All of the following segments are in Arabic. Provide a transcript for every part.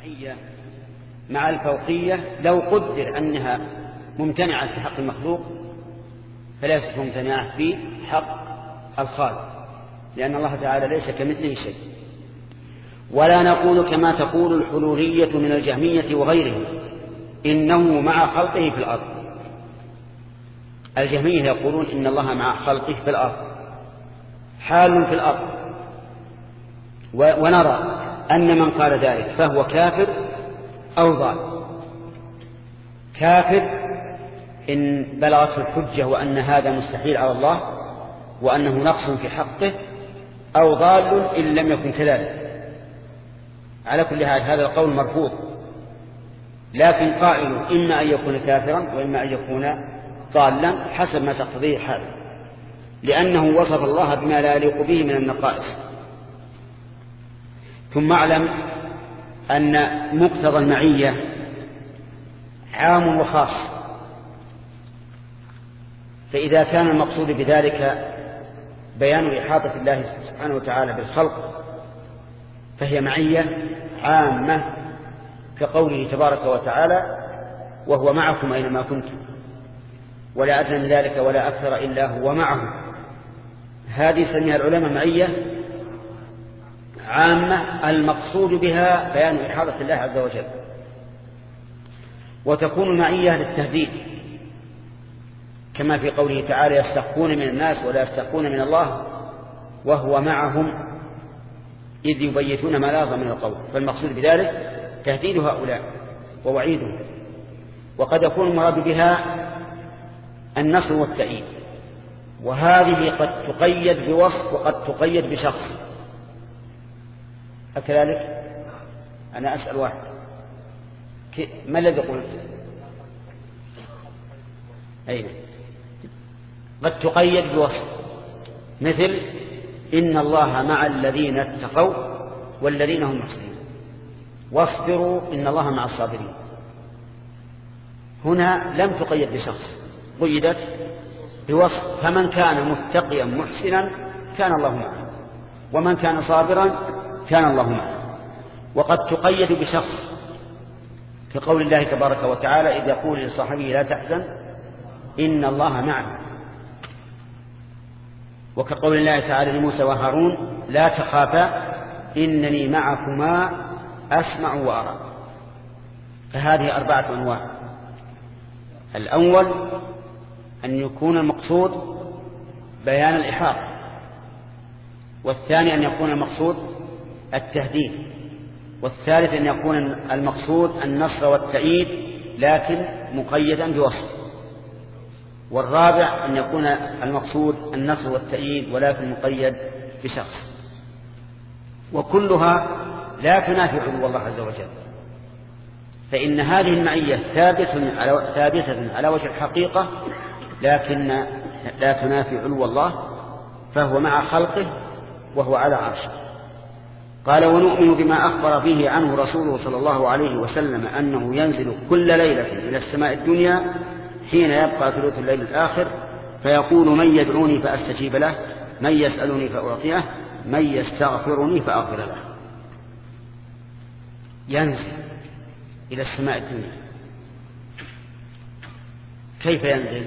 المعية مع الفوقية لو قدر أنها ممتنعة في حق المخلوق فليست ممتنعة في حق الخالق، لأن الله تعالى ليس كمثله شيء. ولا نقول كما تقول الحلولية من الجهمية وغيرهم إنه مع خلقه في الأرض. الجهمية يقولون إن الله مع خلقه في الأرض، حال في الأرض، ونرى أن من قال ذلك فهو كافر أو ضال. كافر إن بلغته الحجة وأن هذا مستحيل على الله وأنه نقص في حقه، أو ضال إن لم يكن كذلك. على كل حال هذا القول مرفوض، لكن قائل إما أن يكون كافرا وإما أن يكون ضالا حسب ما تقتضيه الحال، لأنه وصف الله بما لا يليق به من النقائص. ثم اعلم أن مقتضى المعية عام وخاص، فإذا كان المقصود بذلك بيان إحاطة الله سبحانه وتعالى بالخلق فهي معية عامة، كقوله تبارك وتعالى وهو معكم أينما كنتم ولا أدنى من ذلك ولا أكثر إلا هو معهم. هذه سميها العلماء معية عامة المقصود بها بيان إحاطة الله عز وجل. وتكون معية للتهديد كما في قوله تعالى يستخفون من الناس ولا يستخفون من الله وهو معهم إذ يبيتون ما لا يرضى من القول، فالمقصود بذلك تهديد هؤلاء ووعيدهم. وقد يكون المراد بها النصر والتأييد، وهذه قد تقيد بوصف وقد تقيد بشخص. أكذلك؟ أنا أسأل واحد ما الذي قلت؟ أين؟ قد تقيد بوصف، مثل إن الله مع الذين اتقوا والذين هم محسنون، واصبروا إن الله مع الصابرين. هنا لم تقيد بشخص، قيدت بوصف، فمن كان متقيا محسنا كان الله معه، ومن كان صابرا كان الله معه. وقد تقيد بشخص كقول الله تبارك وتعالى إذ يقول لصاحبه لا تحزن إن الله معنا، وكقول الله تعالى لموسى وهارون لا تخافا إنني معكما أسمع وأرى. فهذه 4 أنواع. الأول أن يكون المقصود بيان الإحاطة، والثاني أن يكون المقصود التهديد، والثالث أن يكون المقصود النصر والتأييد لكن مقيدا بوصف، والرابع أن يكون المقصود النصر والتأييد ولكن مقيد بشخص. وكلها لا تنافي علو الله عز وجل، فإن هذه المعية ثابتة على وجه الحقيقة لكن لا تنافي علو الله، فهو مع خلقه وهو على عرشه. قال ونؤمن بما أخبر به عنه رسوله صلى الله عليه وسلم أنه ينزل كل ليلة إلى السماء الدنيا حين يبقى ثلث الليل الآخر فيقول من يدعوني فأستجيب له، من يسألني فأعطيه، من يستغفرني فأغفر له. ينزل إلى السماء الدنيا. كيف ينزل؟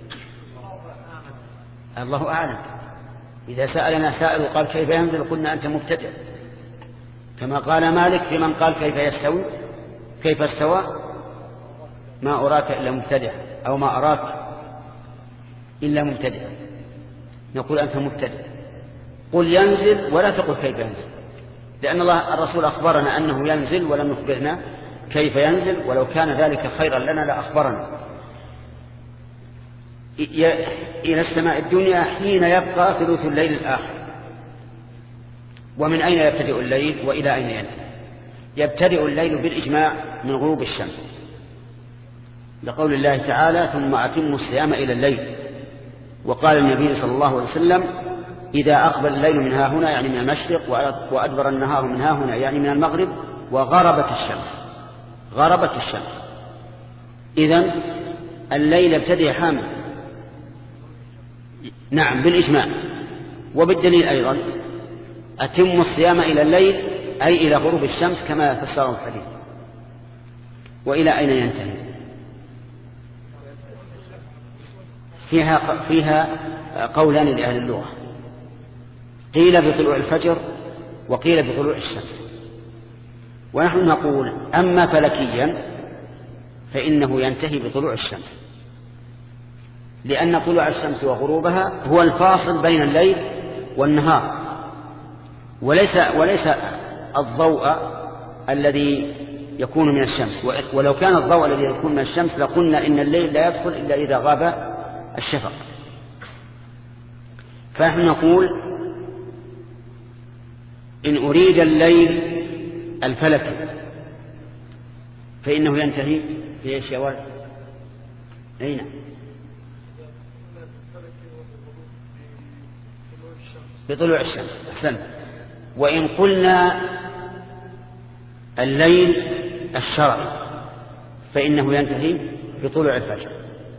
الله أعلم. إذا سألنا سائل وقال كيف ينزل قلنا أنت مبتدع، كما قال مالك في من قال كيف يستوي كيف استوى ما أراك إلا مبتدع، أو ما أراك إلا مبتدع. نقول أنت مبتدع. قل ينزل ولا تقل كيف ينزل، لأن الله الرسول أخبرنا أنه ينزل ولم يخبرنا كيف ينزل، ولو كان ذلك خيرا لنا لأخبرنا. إلى السماء الدنيا حين يبقى ثلث الليل الآخر. ومن أين يبتدئ الليل وإلى أين ينتهي؟ يبتدئ الليل بالإجماع من غروب الشمس، لقول الله تعالى ثم أتموا الصيام إلى الليل. وقال النبي صلى الله عليه وسلم إذا أقبل الليل من ها هنا يعني من المشرق، وأدبر النهار من ها هنا يعني من المغرب، وغربت الشمس. غربت الشمس. إذن الليل يبتدئ حامل، نعم بالإجماع. وبالدليل أيضا أتموا الصيام إلى الليل أي إلى غروب الشمس كما فسره الحديث. وإلى أين ينتهي؟ فيها قولان لأهل اللغة، قيل بطلوع الفجر وقيل بطلوع الشمس. ونحن نقول أما فلكيا فإنه ينتهي بطلوع الشمس، لأن طلوع الشمس وغروبها هو الفاصل بين الليل والنهار، وليس الضوء الذي يكون من الشمس. ولو كان الضوء الذي يكون من الشمس لقلنا إن الليل لا يدخل إلا إذا غاب الشفق. فنحن نقول إن أريد الليل الفلكي فإنه ينتهي في ايش يا ولد؟ أين؟ بطلوع الشمس. أحسنت. وإن قلنا الليل الشرعي فإنه ينتهي بطلوع الفجر،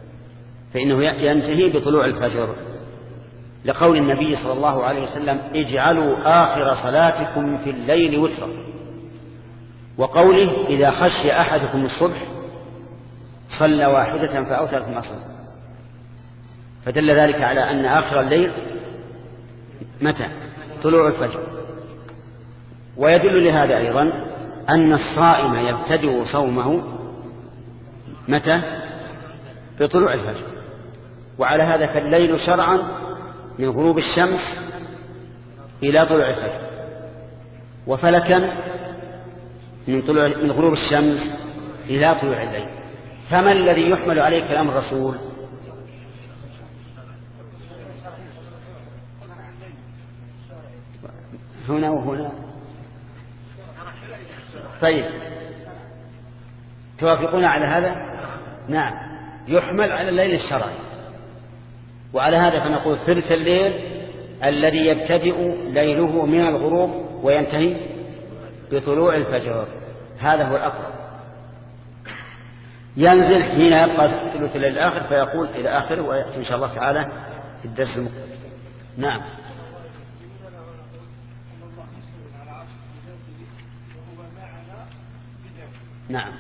لقول النبي صلى الله عليه وسلم اجعلوا آخر صلاتكم في الليل وترا، وقوله إذا خشي أحدكم الصبح صلى واحدة فأوتر ثم صلى. فدل ذلك على أن آخر الليل متى؟ طلوع الفجر. ويدل لهذا أيضا أن الصائم يبتدئ صومه متى؟ بطلوع الفجر. وعلى هذا فالليل شرعا من غروب الشمس إلى طلوع الفجر، وفلكا من غروب الشمس إلى طلوع الليل. فما الذي يحمل عليه كلام الرسول؟ هنا وهنا. طيب توافقون على هذا؟ نعم، يحمل على الليل الشرعي. وعلى هذا فنقول ثلث الليل الذي يبتدئ ليله من الغروب وينتهي بطلوع الفجر، هذا هو الأقرب. ينزل حين يبقى ثلث الليل الآخر فيقول إلى آخره، ويأتي إن شاء الله تعالى في الدرس المقبل. نعم. نعم.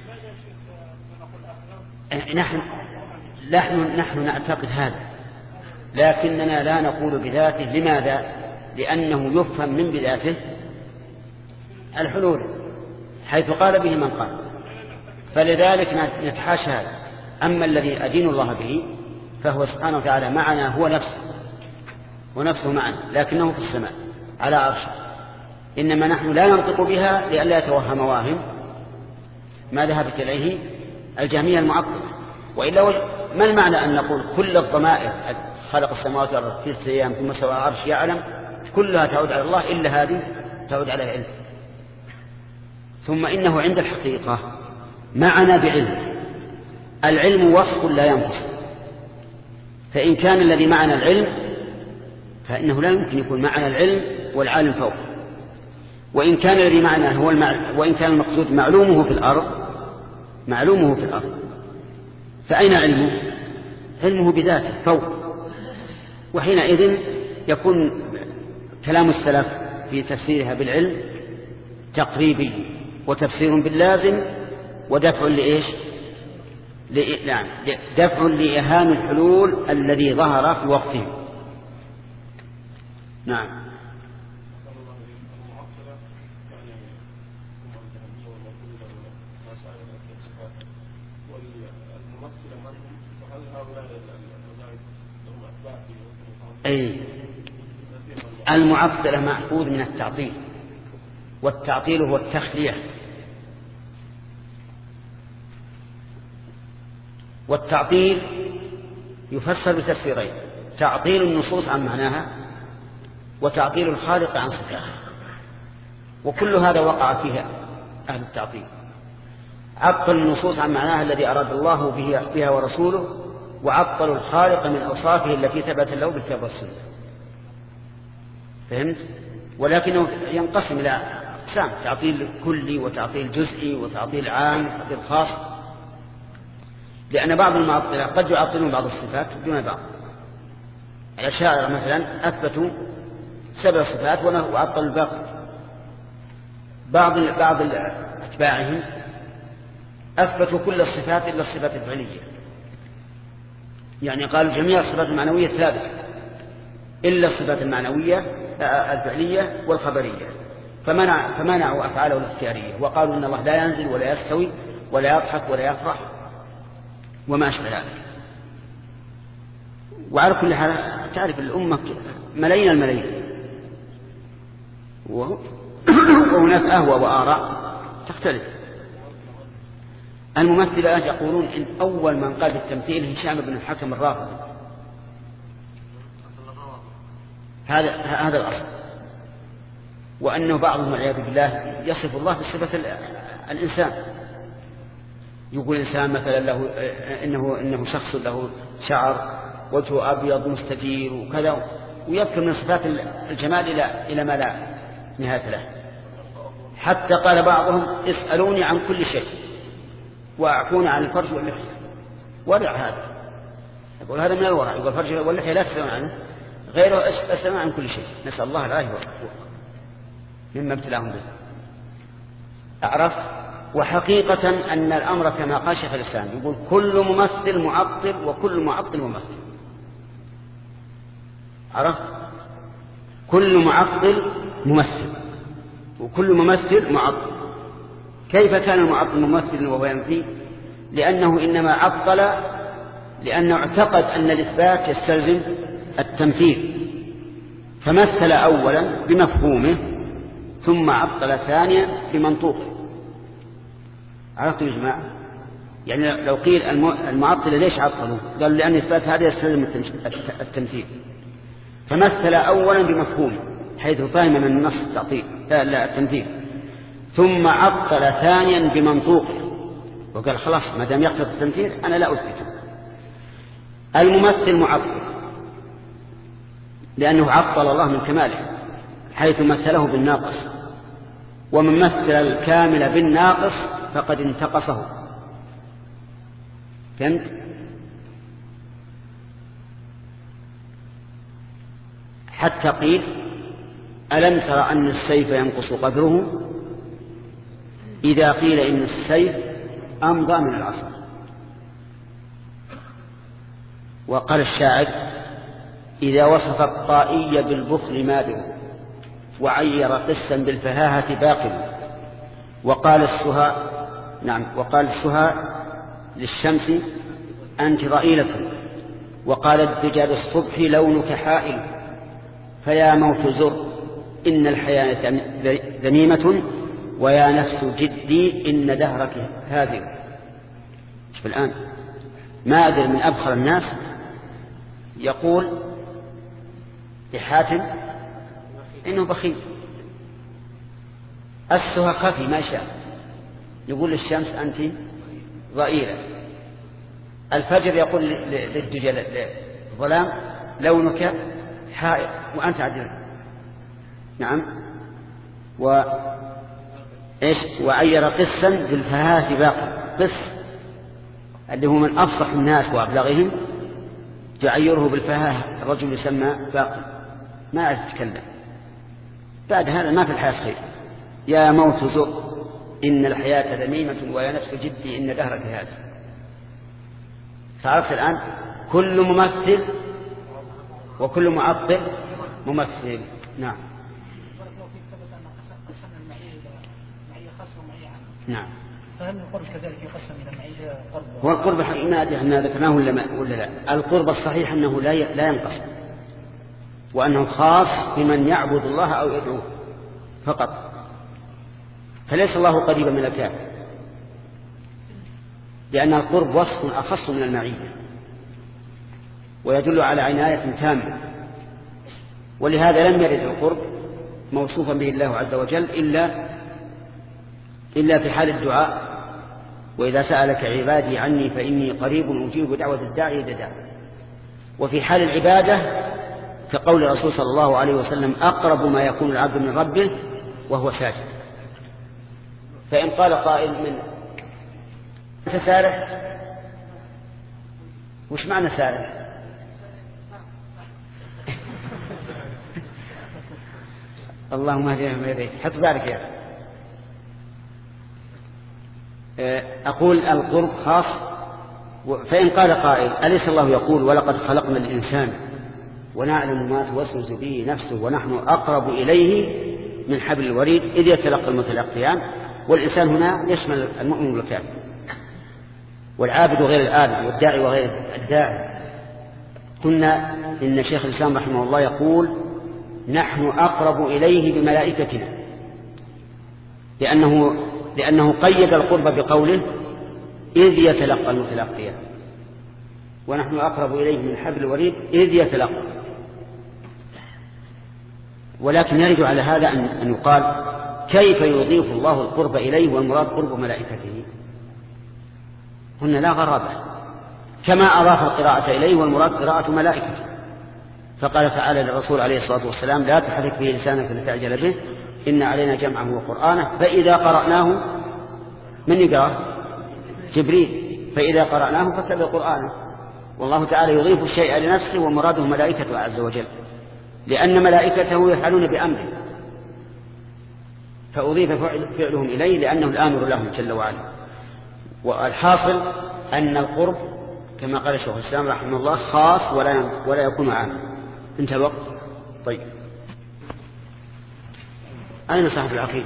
نحن نعتقد هذا، لكننا لا نقول بذاته. لماذا؟ لأنه يفهم من بذاته الحلول حيث قال به من قال، فلذلك نتحاشى هذا. أما الذي أدين الله به فهو سبحانه وتعالى معنا، هو نفسه ونفسه معنا، لكنه في السماء على عرشه. إنما نحن لا ننطق بها لئلا يتوهم واهم ما ذهبت إليه الجهمية المعطلة. وإلا ما المعنى أن نقول كل الضمائر خلق السماوات والأرض في 6 أيام ثم استوى على العرش يعلم كلها تعود على الله إلا هذه تعود على علم؟ ثم إنه عند الحقيقة معنا بعلم. العلم وصف لا ينقص، فإن كان الذي معنا العلم فإنه لا يمكن يكون معنا العلم والعالم فوق. وإن كان الذي معنا وإن كان المقصود معلومه في الأرض فأين علمه؟ علمه بذاته فوق. وحينئذ يكون كلام السلف في تفسيرها بالعلم تقريبي وتفسير باللازم ودفع لإيش؟ دفع لإهان الحلول الذي ظهر في وقته. نعم. أي المعطلة مأخوذ من التعطيل، والتعطيل هو التخلية. والتعطيل يفسر بتفسيرين: تعطيل النصوص عن معناها، وتعطيل الخالق عن صفاته. وكل هذا وقع فيها أهل التعطيل. عطل النصوص عن معناها الذي أراد الله بها ورسوله، وعطلوا الخالق من أوصافه التي ثبت له بالكتاب والسنة. فهمت؟ ولكنه ينقسم إلى أقسام: تعطيل كلي وتعطيل جزئي وتعطيل عام وتعطيل خاص. لأن بعض المعطلة قد يعطلون بعض الصفات دون بعض. الأشاعرة مثلا أثبتوا 7 صفات وعطلوا الباقي. بعض أتباعهم أثبتوا كل الصفات إلا الصفات الفعلية، يعني قالوا جميع الصفات المعنوية ثابتة إلا الصفات المعنوية الفعلية والخبرية، فمنعوا أفعاله الاختيارية وقالوا إن الله لا ينزل ولا يستوي ولا يضحك ولا يفرح وما أشبه ذلك. وعلى كل حال تعرف الأمة ملايين الملايين، وهناك أهوى وآراء تختلف. الممثلات يقولون إن أول من قال بالتمثيل هشام بن الحكم الرافضي، هذا الأصل، وأنه بعضهم والعياذ بالله يصف الله بصفة الإنسان، يقول الإنسان مثلا له إنه شخص له شعر وجهه أبيض مستدير وكذا، ويذكر من صفات الجمال إلى ما لا نهاية له، حتى قال بعضهم اسألوني عن كل شيء وأعفوني عن الفرج واللحية. ورع هذا، يقول هذا من الورع، يقول الفرج واللحية لا تسألون عنه، غيره أسألون عن كل شيء، نسأل الله العافية مما ابتلاهم به. أعرفت؟ وحقيقة أن الأمر كما قال شيخ الإسلام، يقول كل ممثل معطل وكل معطل ممثل. عرفت؟ كل معطل ممثل وكل ممثل معطل. كيف كان المعطل ممثل وهو ينفي؟ لأنه إنما عطل لأنه اعتقد أن الإثبات يستلزم التمثيل، فمثل أولا بمفهومه ثم عطل ثانيا بمنطوقه. عرفتوا يا جماعة؟ يعني لو قيل المعطل ليش عطلوا؟ قال لأن إثبات هذا يستلزم التمثيل، فمثل أولا بمفهومه حيث فهم من النص التعطيل لا التمثيل، ثم عطل ثانيا بمنطوقه وقال خلاص ما دام يقتضي التمثيل أنا لا أثبته. الممثل معطل لأنه عطل الله من كماله حيث مثله بالناقص، ومن مثل الكامل بالناقص فقد انتقصه. فهمت؟ حتى قيل ألم ترى أن السيف ينقص قدره إذا قيل إن السيف أمضى من العصا. وقال الشاعر إذا وصف الطائي بالبخل مادر وعير قسا بالفهاهة باقل. وقال السهى للشمس أنت ضئيلة، وقال الدجى للصبح لونك حائل، فيا موت زر إن الحياة ذميمة ويا نفس جدي إن دهرك هازل. شوف الآن ماذر من أبخر الناس يقول لحاتم إنه بخيل. السهى خفي ما شاء، يقول للشمس أنت ضئيلة. الفجر يقول للدجى للظلام لونك حائر وأنت عدل. نعم. وعير قسا بالفهاة باقي. قس اللي هو من أفصح الناس وأبلغهم تعيره بالفهاة الرجل يسمى باقي ما أعرف يتكلم. بعد هذا ما في الحياة خير. يا موت زر إن الحياة ذميمة ويا نفس جدي إن دهرك هذا. فعرفت الآن كل ممثل وكل معطل ممثل. نعم. نعم. فهل القرب كذلك يقسم إلى معية قرب؟ هو القرب ما أدري أننا ذكرناه ولا لا. القرب الصحيح أنه لا ينقسم، وأنه خاص بمن يعبد الله أو يدعوه فقط، فليس الله قريبا من الكافر، لأن القرب وصف أخص من المعية ويدل على عناية تامة، ولهذا لم يرد القرب موصوفا به الله عز وجل إلا في حال الدعاء. وإذا سألك عبادي عني فإني قريب أجيب دعوة الداعي إذا دعا. وفي حال العبادة كقول الرسول صلى الله عليه وسلم أقرب ما يكون العبد من ربه وهو ساجد. فإن قال قائل من أنت سارح، وش معنى سارح؟ اللهم اهدنا فيمن هديت. حط بالك يا أخي. أقول القرب خاص. فإن قال قائل أليس الله يقول ولقد خلقنا الإنسان ونعلم ما توسوس به نفسه ونحن أقرب إليه من حبل الوريد إذ يتلقى المتلقيان، والإنسان هنا يشمل المؤمن والكافر والعابد وغير العابد والداعي وغير الداعي. قلنا إن شيخ الإسلام رحمه الله يقول نحن أقرب إليه بملائكتنا، لأنه قيد القرب بقوله إذ يتلقى المتلقيان، ونحن أقرب إليه من حبل الوريد إذ يتلقى. ولكن يرد على هذا أن يقال كيف يضيف الله القرب إليه والمراد قرب ملائكته؟ هنا لا غرابة، كما أضاف القراءة إليه والمراد قراءة ملائكته. فقال تعالى للرسول عليه الصلاة والسلام لا تحرك به لسانك لتعجل به إن علينا جمعه وقرآنه فإذا قرأناه من يقرأ؟ جبريل، فإذا قرأناه فاتبع قرآنه. والله تعالى يضيف الشيء لنفسه ومراده ملائكته عز وجل، لأن ملائكته يفعلون بأمره، فأضيف فعلهم إليه لأنه الآمر لهم جل وعلا. والحاصل أن القرب كما قال شيخ الإسلام رحمه الله خاص ولا يكون عاما. انتهى الوقت. طيب أين صاحب العقيدة؟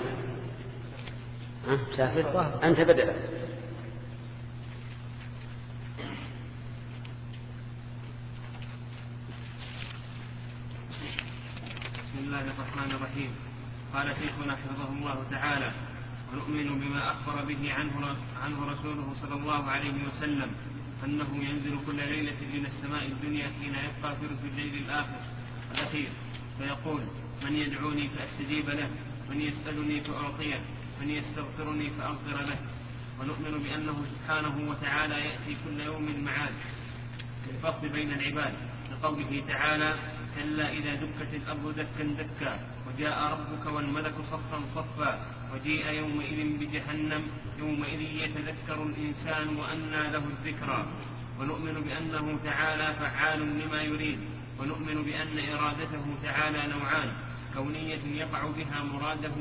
سافر أنت بدأ. بسم الله الرحمن الرحيم. قال شيخنا حفظه الله تعالى ونؤمن بما أخبر به عنه رسوله صلى الله عليه وسلم أنه ينزل كل ليلة إلى السماء الدنيا حين يبقى ثلث الليل الأخير فيقول من يدعوني فأستجيب له، من يسألني فأعطيه، من يستغفرني فأغفر له. ونؤمن بأنه سبحانه وتعالى يأتي كل يوم المعاد للفصل بين العباد لقوله تعالى كلا إذا دكت الأرض دكا دكا وجاء ربك والملك صفا صفا وجيء يومئذ بجهنم يومئذ يتذكر الإنسان وأنى له الذكرى. ونؤمن بأنه تعالى فعال لما يريد. ونؤمن بأن إرادته تعالى نوعان كونية يقع بها مراده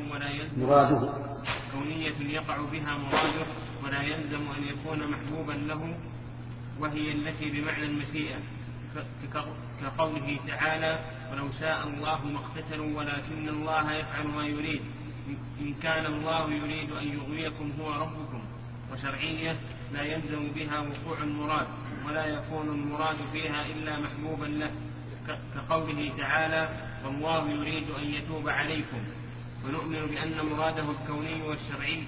ولا يلزم أن يكون محبوبا له، وهي التي بمعنى المشيئة كقوله تعالى ولو شاء الله ما اقتتلوا ولكن الله يفعل ما يريد إن كان الله يريد أن يغويكم هو ربكم. وشرعية لا يلزم بها وقوع المراد ولا يكون المراد فيها إلا محبوبا له كقوله تعالى والله يريد أن يتوب عليكم. ونؤمن بأن مراده الكوني والشرعي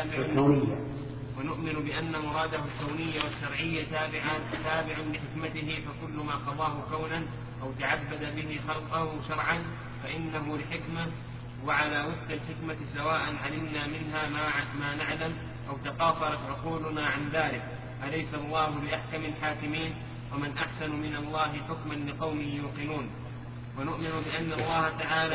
تابع لحكمته، فكل ما قضاه كونا أو تعبد به خلقه شرعا فإنه لحكمة، وعلى وفق الحكمة سواء علمنا منها ما نعلم أو تقاصرت عقولنا عن ذلك. أليس الله بأحكم الحاكمين؟ ومن أحسن من الله حكما لقوم يوقنون. ونؤمن بأن الله تعالى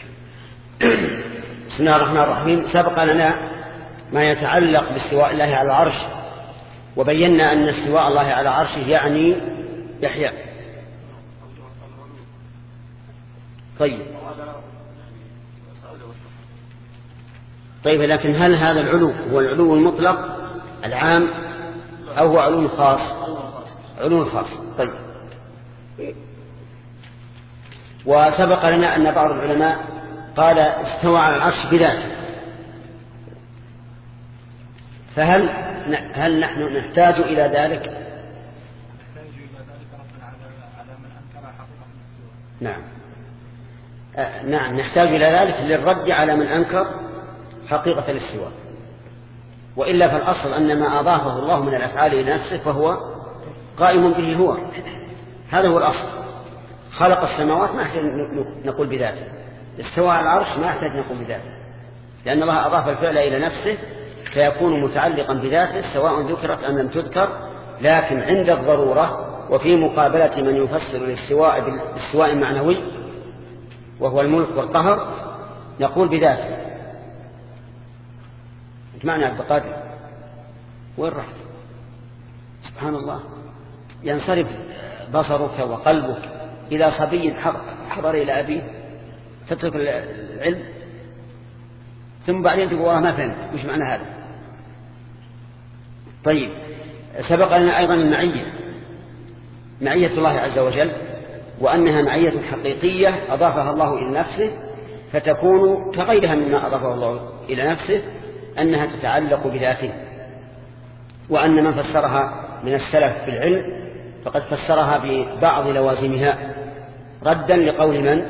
بسم الله الرحمن الرحيم. سبق لنا ما يتعلق باستواء الله على العرش، وبينا أن استواء الله على عرشه يعني يحيى. طيب لكن هل هذا العلو هو العلو المطلق العام أو هو علو خاص؟ علو خاص. طيب وسبق لنا أن بعض العلماء قال استوى على العرش بذاته، فهل نحن نحتاج إلى ذلك؟ نعم نحتاج إلى ذلك للرد على من أنكر حقيقة الاستواء. وإلا فالأصل أن ما أضافه الله من الأفعال إلى نفسه فهو قائم به هو، هذا هو الأصل. خلق السماوات ما يحتاج نقول بذاته، استوى على العرش ما يحتاج نقول بذاته، لأن الله أضاف الفعل إلى نفسه فيكون متعلقا بذاته سواء ذكرت أم لم تذكر. لكن عند الضرورة وفي مقابلة من يفسر الاستواء بالاستواء المعنوي وهو الملك والقهر نقول بذاته. معنى عبد القادر وين رحت؟ سبحان الله، ينصرف بصرك وقلبك إلى صبي حضر إلى أبيه تترك العلم ثم بعدين تقول والله ما فهمت وش معنى هذا. طيب، سبق لنا أيضا المعية، معية الله عز وجل، وأنها معية حقيقية أضافها الله إلى نفسه، فتكون كغيرها مما أضافه الله إلى نفسه، أنها تتعلق بذاته. وأن من فسرها من السلف في العلم فقد فسرها ببعض لوازمها، ردا لقول من؟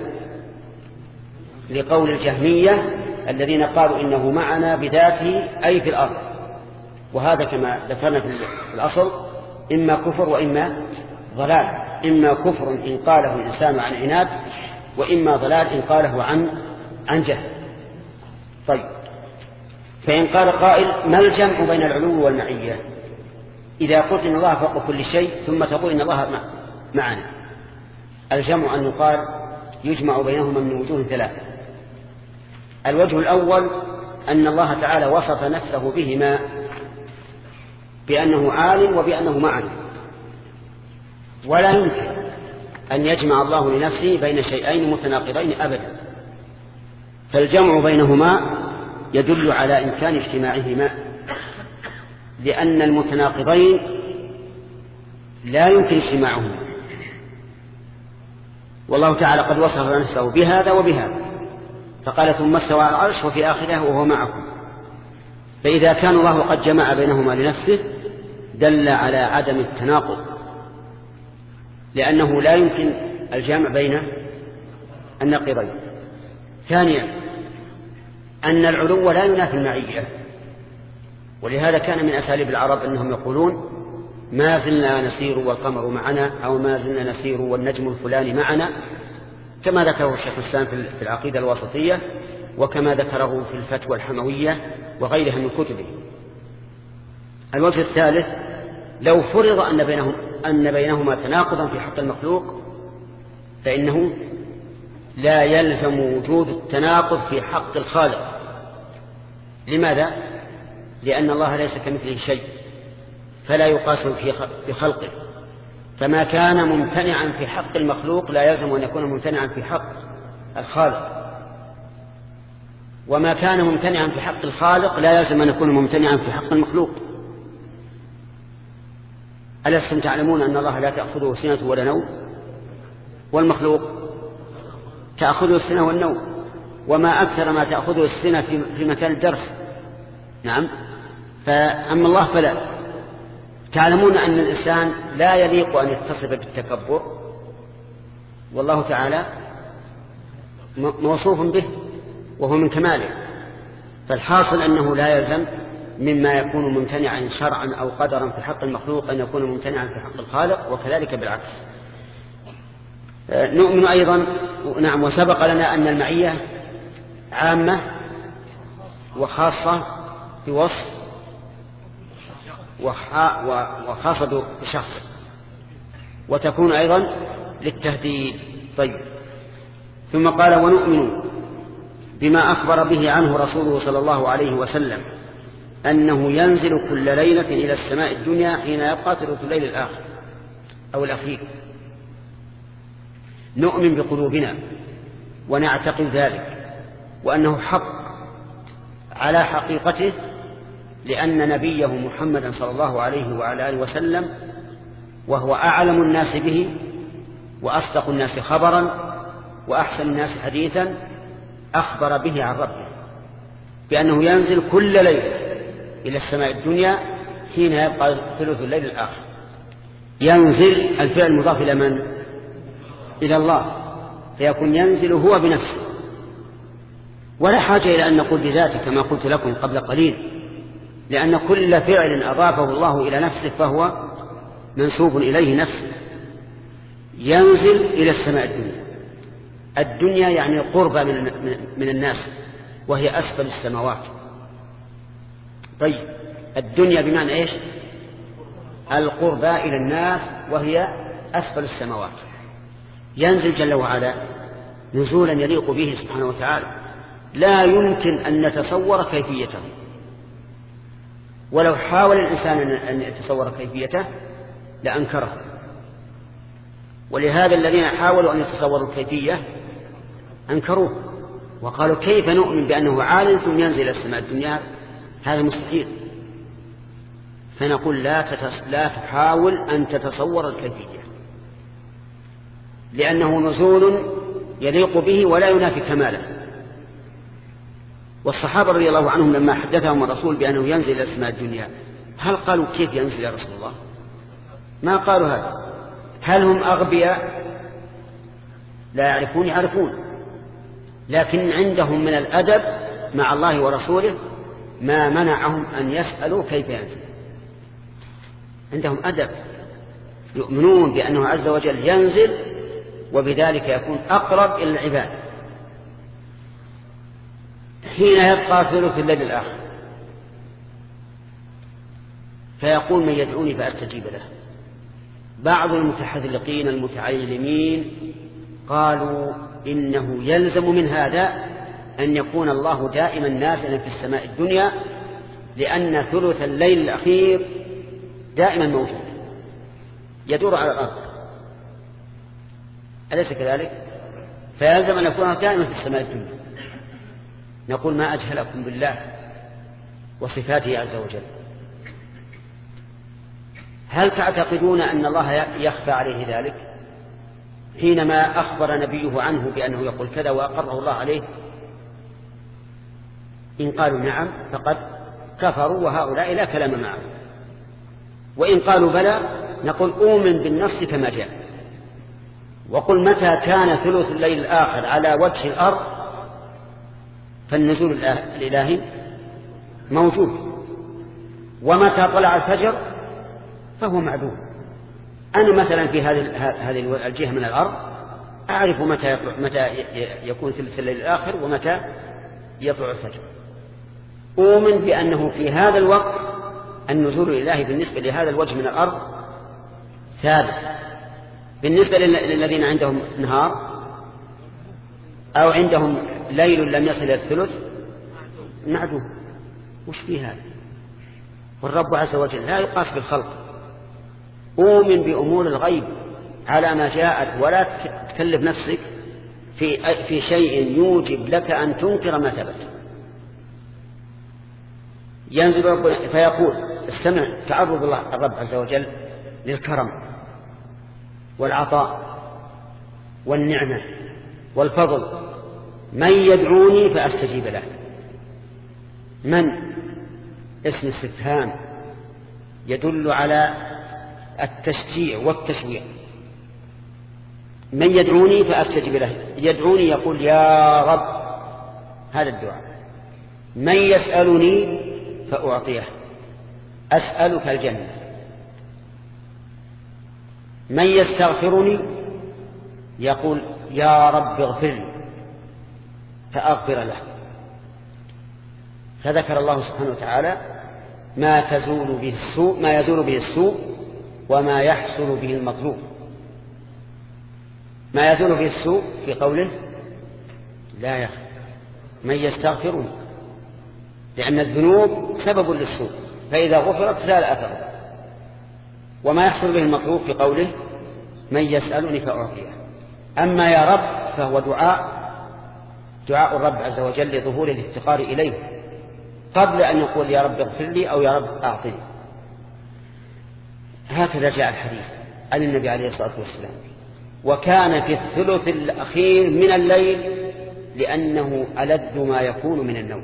لقول الجهمية الذين قالوا إنه معنا بذاته أي في الأرض. وهذا كما ذكرنا في الأصل إما كفر وإما ضلال، إما كفر إن قاله الإنسان عن عناد، وإما ضلال إن قاله عن جهل. طيب، فإن قال قائل ما الجمع بين العلو والمعية إذا قلت إن الله فوق كل شيء ثم تقول إن الله معنا؟ الجمع أن يقال يجمع بينهما من وجوه ثلاثة. الوجه الأول أن الله تعالى وصف نفسه بهما بأنه عالم وبأنه معنا، ولا يمكن أن يجمع الله لنفسه بين شيئين متناقضين أبدا، فالجمع بينهما يدل على إمكان اجتماعهما، لأن المتناقضين لا يمكن اجتماعهما، والله تعالى قد وصف نفسه بهذا وبهذا، فقال ثم استوى على العرش وفي آخره وهو معكم. فإذا كان الله قد جمع بينهما لنفسه دل على عدم التناقض، لأنه لا يمكن الجمع بين النقيضين. ثانيا أن العلو لا ينافي المعية، ولهذا كان من أساليب العرب أنهم يقولون ما زلنا نسير والقمر معنا، أو ما زلنا نسير والنجم الفلاني معنا، كما ذكره الشيخ الإسلام في العقيدة الواسطية، وكما ذكره في الفتوى الحموية وغيرها من كتبه. الوجه الثالث لو فرض أن بينهما تناقضا في حق المخلوق فإنه لا يلزم وجود التناقض في حق الخالق. لماذا؟ لأن الله ليس كمثله شيء فلا يقاس في خلقه، فما كان ممتنعا في حق المخلوق لا يلزم أن يكون ممتنعا في حق الخالق، وما كان ممتنعا في حق الخالق لا يلزم أن يكون ممتنعا في حق المخلوق. ألستم تعلمون أن الله لا تأخذه سنة ولا نوم، والمخلوق تأخذه السنة والنوم، وما أكثر ما تأخذه السنة في مكان الدرس. نعم، فأما الله فلا. تعلمون أن الإنسان لا يليق أن يتصف بالتكبر، والله تعالى موصوف به وهو من كماله، فالحاصل أنه لا يلزم مما يكون ممتنعا شرعا أو قدرا في حق المخلوق أن يكون ممتنعا في حق الخالق، وكذلك بالعكس. نؤمن أيضا نعم، وسبق لنا أن المعية عامة وخاصة بوصف وخاصة بشخص، وتكون أيضا للتهديد. طيب، ثم قال ونؤمن بما أخبر به عنه رسوله صلى الله عليه وسلم أنه ينزل كل ليلة إلى السماء الدنيا حين يبقى ثلث الليل الآخر أو الأخير. نؤمن بقلوبنا ونعتقد ذلك، وأنه حق على حقيقته، لأن نبيه محمدا صلى الله عليه وعلى آله وسلم وهو أعلم الناس به وأصدق الناس خبرا وأحسن الناس حديثا أخبر به عن ربه بأنه ينزل كل ليلة إلى السماء الدنيا حين يبقى ثلث الليل الآخر. ينزل الفعل مضاف إلى من؟ إلى الله، فيكون ينزل هو بنفسه، ولا حاجة إلى أن نقول بذاته كما قلت لكم قبل قليل، لأن كل فعل أضافه الله إلى نفسه فهو منسوب إليه نفسه. ينزل إلى السماء الدنيا. الدنيا يعني قربة من الناس، وهي أسفل السماوات. طيب، الدنيا بمعنى إيش؟ القربة إلى الناس وهي أسفل السماوات. ينزل جل وعلا نزولا يليق به سبحانه وتعالى، لا يمكن أن نتصور كيفيته، ولو حاول الإنسان أن يتصور كيفيته لأنكره. ولهذا الذين حاولوا أن يتصوروا الكيفية أنكروه وقالوا كيف نؤمن بأنه عالٍ ثم ينزل إلى السماء الدنيا؟ هذا مستحيل. فنقول لا تحاول أن تتصور الكيفية، لأنه نزول يليق به ولا ينافي كماله. والصحابة رضي الله عنهم لما حدثهم الرسول بأنه ينزل إلى السماء الدنيا هل قالوا كيف ينزل يا رسول الله؟ ما قالوا هذا. هل هم أغبياء؟ لا يعرفون، يعرفون، لكن عندهم من الأدب مع الله ورسوله ما منعهم أن يسألوا كيف ينزل. عندهم أدب، يؤمنون بأنه عز وجل ينزل وبذلك يكون أقرب إلى العباد. حين يبقى ثلث الليل الآخر فيقول من يدعوني فأستجيب له. بعض المتحذلقين المتعلمين قالوا إنه يلزم من هذا أن يكون الله دائما نازلا في السماء الدنيا، لأن ثلث الليل الأخير دائما موجود يدور على الأرض، أليس كذلك؟ فيلزم أن يكون دائما في السماء الدنيا. نقول ما أجهلكم بالله وصفاته عز وجل. هل تعتقدون أن الله يخفى عليه ذلك حينما أخبر نبيه عنه بأنه يقول كذا وأقره الله عليه؟ إن قالوا نعم فقد كفروا وهؤلاء لا كلام معه. وإن قالوا بلى نقول أؤمن بالنص كما جاء، وقل متى كان ثلث الليل الآخر على وجه الأرض فالنزول الإلهي موجود، ومتى طلع الفجر فهو معدوم. أنا مثلا في هذه الجهة من الأرض أعرف متى يكون ثلث الليل الآخر ومتى يطلع الفجر. أؤمن بأنه في هذا الوقت النزول الإلهي بالنسبة لهذا الوجه من الأرض ثابت. بالنسبة للذين عندهم نهار أو عندهم ليل لم يصل إلى الثلث معدوم. وش في هذا؟ والرب عز وجل لا يقاس بالخلق. أؤمن بأمور الغيب على ما جاءت، ولا تكلف نفسك في شيء يوجب لك أن تنكر ما ثبت. ينزل ربنا فيقول استمع، تعرض الله الرب عز وجل للكرم والعطاء والنعمة والفضل. من يدعوني فأستجيب له. من اسم استفهام يدل على التشجيع والتشويق. من يدعوني فأستجيب له. يدعوني يقول يا رب، هذا الدعاء. من يسألني فأعطيه، أسألك الجنة. من يستغفرني يقول يا رب اغفر لي فأغفر له. فذكر الله سبحانه وتعالى ما يزول به السوء وما يحصل به المطلوب. ما يزول به السوء في قوله لا يخفى من يستغفرني، لأن الذنوب سبب للسوء، فإذا غفرت زال أثره. وما يحصل به المطلوب في قوله من يسألني فأعطيه. أما يا رب فهو دعاء الرب عز وجل لظهور الافتقار إليه قبل أن يقول يا رب اغفر لي أو يا رب أعطني. هكذا جاء الحديث عن النبي عليه الصلاة والسلام. وكان في الثلث الأخير من الليل لأنه ألذ ما يكون من النوم،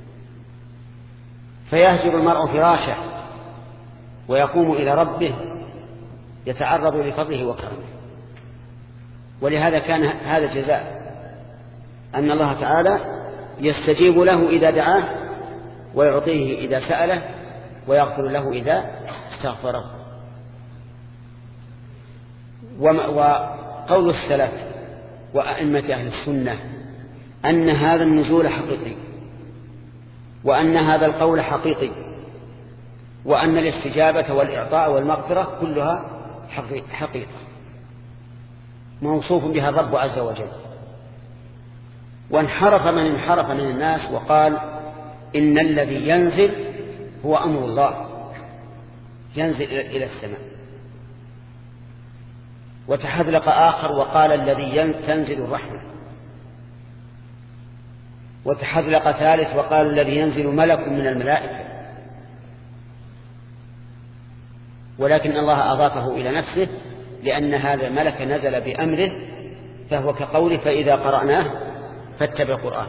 فيهجر المرء فراشه ويقوم إلى ربه يتعرض لفضله وكرمه. ولهذا كان هذا الجزاء، أن الله تعالى يستجيب له إذا دعاه، ويعطيه إذا سأله، ويغفر له إذا استغفره. وقول السلف وأئمة أهل السنة أن هذا النزول حقيقي، وأن هذا القول حقيقي، وأن الاستجابة والإعطاء والمغفرة كلها حقيقة موصوف بها الرب عز وجل. وانحرف من انحرف من الناس وقال إن الذي ينزل هو أمر الله، ينزل إلى السماء. وتحذلق آخر وقال الذي تنزل الرحمة. وتحذلق ثالث وقال الذي ينزل ملك من الملائكة. ولكن الله أضافه إلى نفسه لأن هذا الملك نزل بأمره، فهو كقوله فإذا قرأناه فاتبع قرآنه.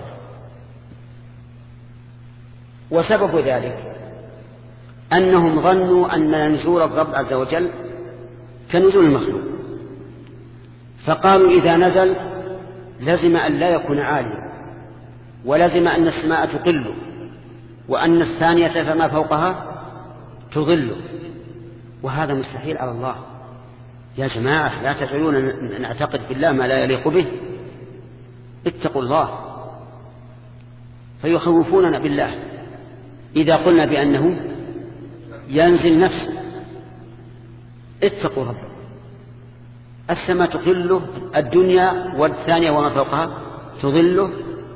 وسبب ذلك أنهم ظنوا أن نزول الرب عز وجل كنزول المخلوق، فقالوا إذا نزل لزم أن لا يكون عاليا، ولزم أن السماء تقله، وأن الثانية فما فوقها تظله، وهذا مستحيل على الله. يا جماعة لا تجعلون نعتقد بالله ما لا يليق به، اتقوا الله. فيخوفوننا بالله إذا قلنا بأنه ينزل نفسه. اتقوا ربكم، السماء تقله، الدنيا والثانية وما فوقها تظله،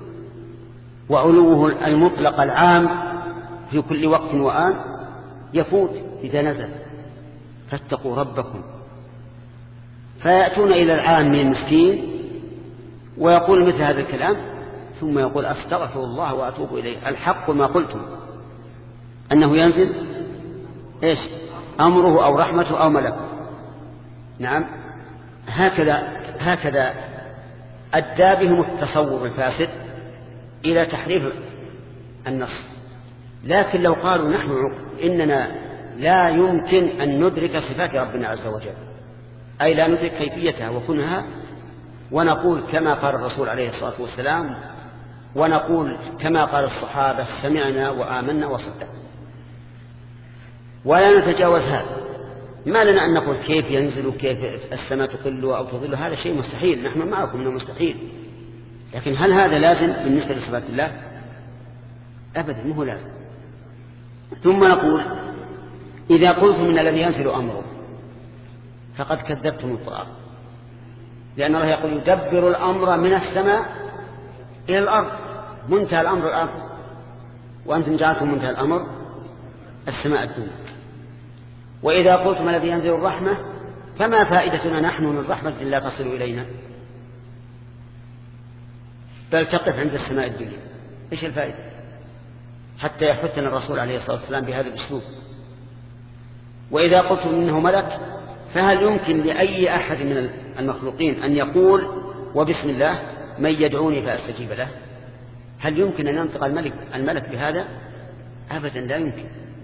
وعلوه المطلق العام في كل وقت وآن يفوت إذا نزل. فاتقوا ربكم. فيأتون إلى العام من المسكين ويقول مثل هذا الكلام، ثم يقول أستغفر الله وأتوب إليه. الحق ما قلتم أنه ينزل إيش؟ أمره أو رحمته أو ملكه. نعم، هكذا أدى بهم التصور الفاسد إلى تحريف النص. لكن لو قالوا نحن إننا لا يمكن أن ندرك صفات ربنا عز وجل، أي لا ندرك كيفيتها وكنها، ونقول كما قال الرسول عليه الصلاة والسلام، ونقول كما قال الصحابة سمعنا وآمنا وصدقنا، ولا نتجاوز هذا. ما لنا أن نقول كيف ينزل وكيف السماء تقل أو تظل، هذا شيء مستحيل، نحن معكم أنه مستحيل. لكن هل هذا لازم بالنسبة لصفات الله؟ أبدا، ما هو لازم. ثم نقول إذا قلتم من الذي ينزل أمره فقد كذبتم القرآن، لأن الله يقول يدبر الأمر من السماء إلى الأرض، منتهى الأمر الأرض، وأنتم جعلتم منتهى الأمر السماء الدنيا. وإذا قلتم الذي ينزل الرحمة فما فائدتنا نحن من رحمة لا تصل إلينا، بل تقف عند السماء الدنيا. إيش الفائدة؟ حتى يحثنا الرسول عليه الصلاة والسلام بهذا الأسلوب. وإذا قلتم إنه ملك فهل يمكن لأي أحد من المخلوقين أن يقول وبسم الله من يدعوني فأستجيب له؟ هل يمكن أن ينطق الملك بهذا؟ أبدا لا يمكن.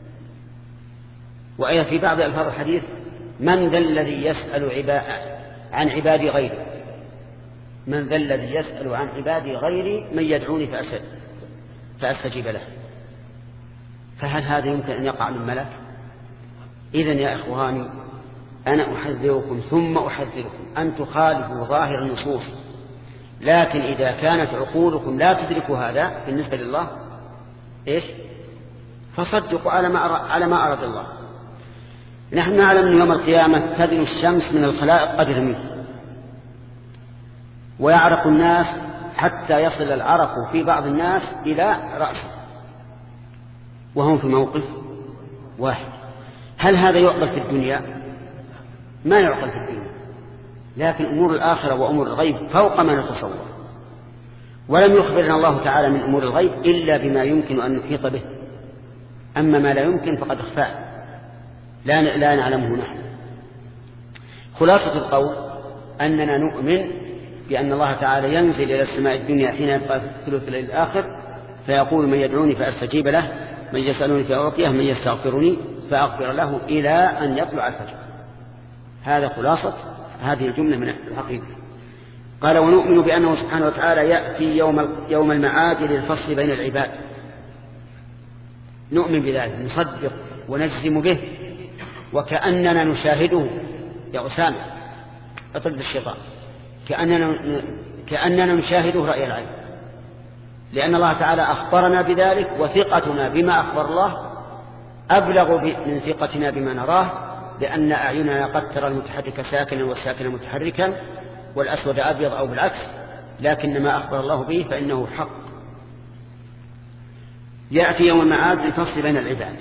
وأي في بعض ألفاظ الحديث من ذا الذي يسأل عن عبادي غيري، من ذا الذي يسأل عن عبادي غيري من يدعوني فأستجيب له. فهل هذا يمكن أن يقع من ملك؟ إذن يا إخواني أنا أحذركم ثم أحذركم أن تخالفوا ظاهر النصوص، لكن إذا كانت عقولكم لا تدرك هذا بالنسبة لله إيش؟ فصدقوا على ما أراد الله. نحن نعلم أن يوم القيامة تدنو الشمس من الخلائق قدر منه، ويعرق الناس حتى يصل العرق في بعض الناس إلى رأسه، وهم في موقف واحد. هل هذا يعقل في الدنيا؟ ما يعقل في الدنيا. لكن أمور الآخرة وأمور الغيب فوق ما نتصور، ولم يخبرنا الله تعالى من أمور الغيب إلا بما يمكن أن نحيط به، أما ما لا يمكن فقد اخفاه لا نعلمه نحن. خلاصة القول أننا نؤمن بأن الله تعالى ينزل إلى السماء الدنيا حين يبقى في ثلث الليل الآخر فيقول من يدعوني فأستجيب له، من يسألوني فأعطيه، من يستغفرني فأغفر له، إلى أن يطلع الفجر. هذا خلاصة هذه الجملة من العقيدة. قال ونؤمن بأنه سبحانه وتعالى يأتي يوم المعاد للفصل بين العباد. نؤمن بذلك، نصدق ونجزم به، وكأننا نشاهده. يا أسامة اطرد الشيطان. كأننا نشاهده رأي العين، لأن الله تعالى أخبرنا بذلك، وثقتنا بما أخبر الله أبلغ من ثقتنا بما نراه، لأن أعيننا قد ترى المتحرك ساكنا والساكن متحركا والأسود أبيض أو بالعكس، لكن ما أخبر الله به فإنه حق. يأتي يوم المعاد للفصل بين العباد.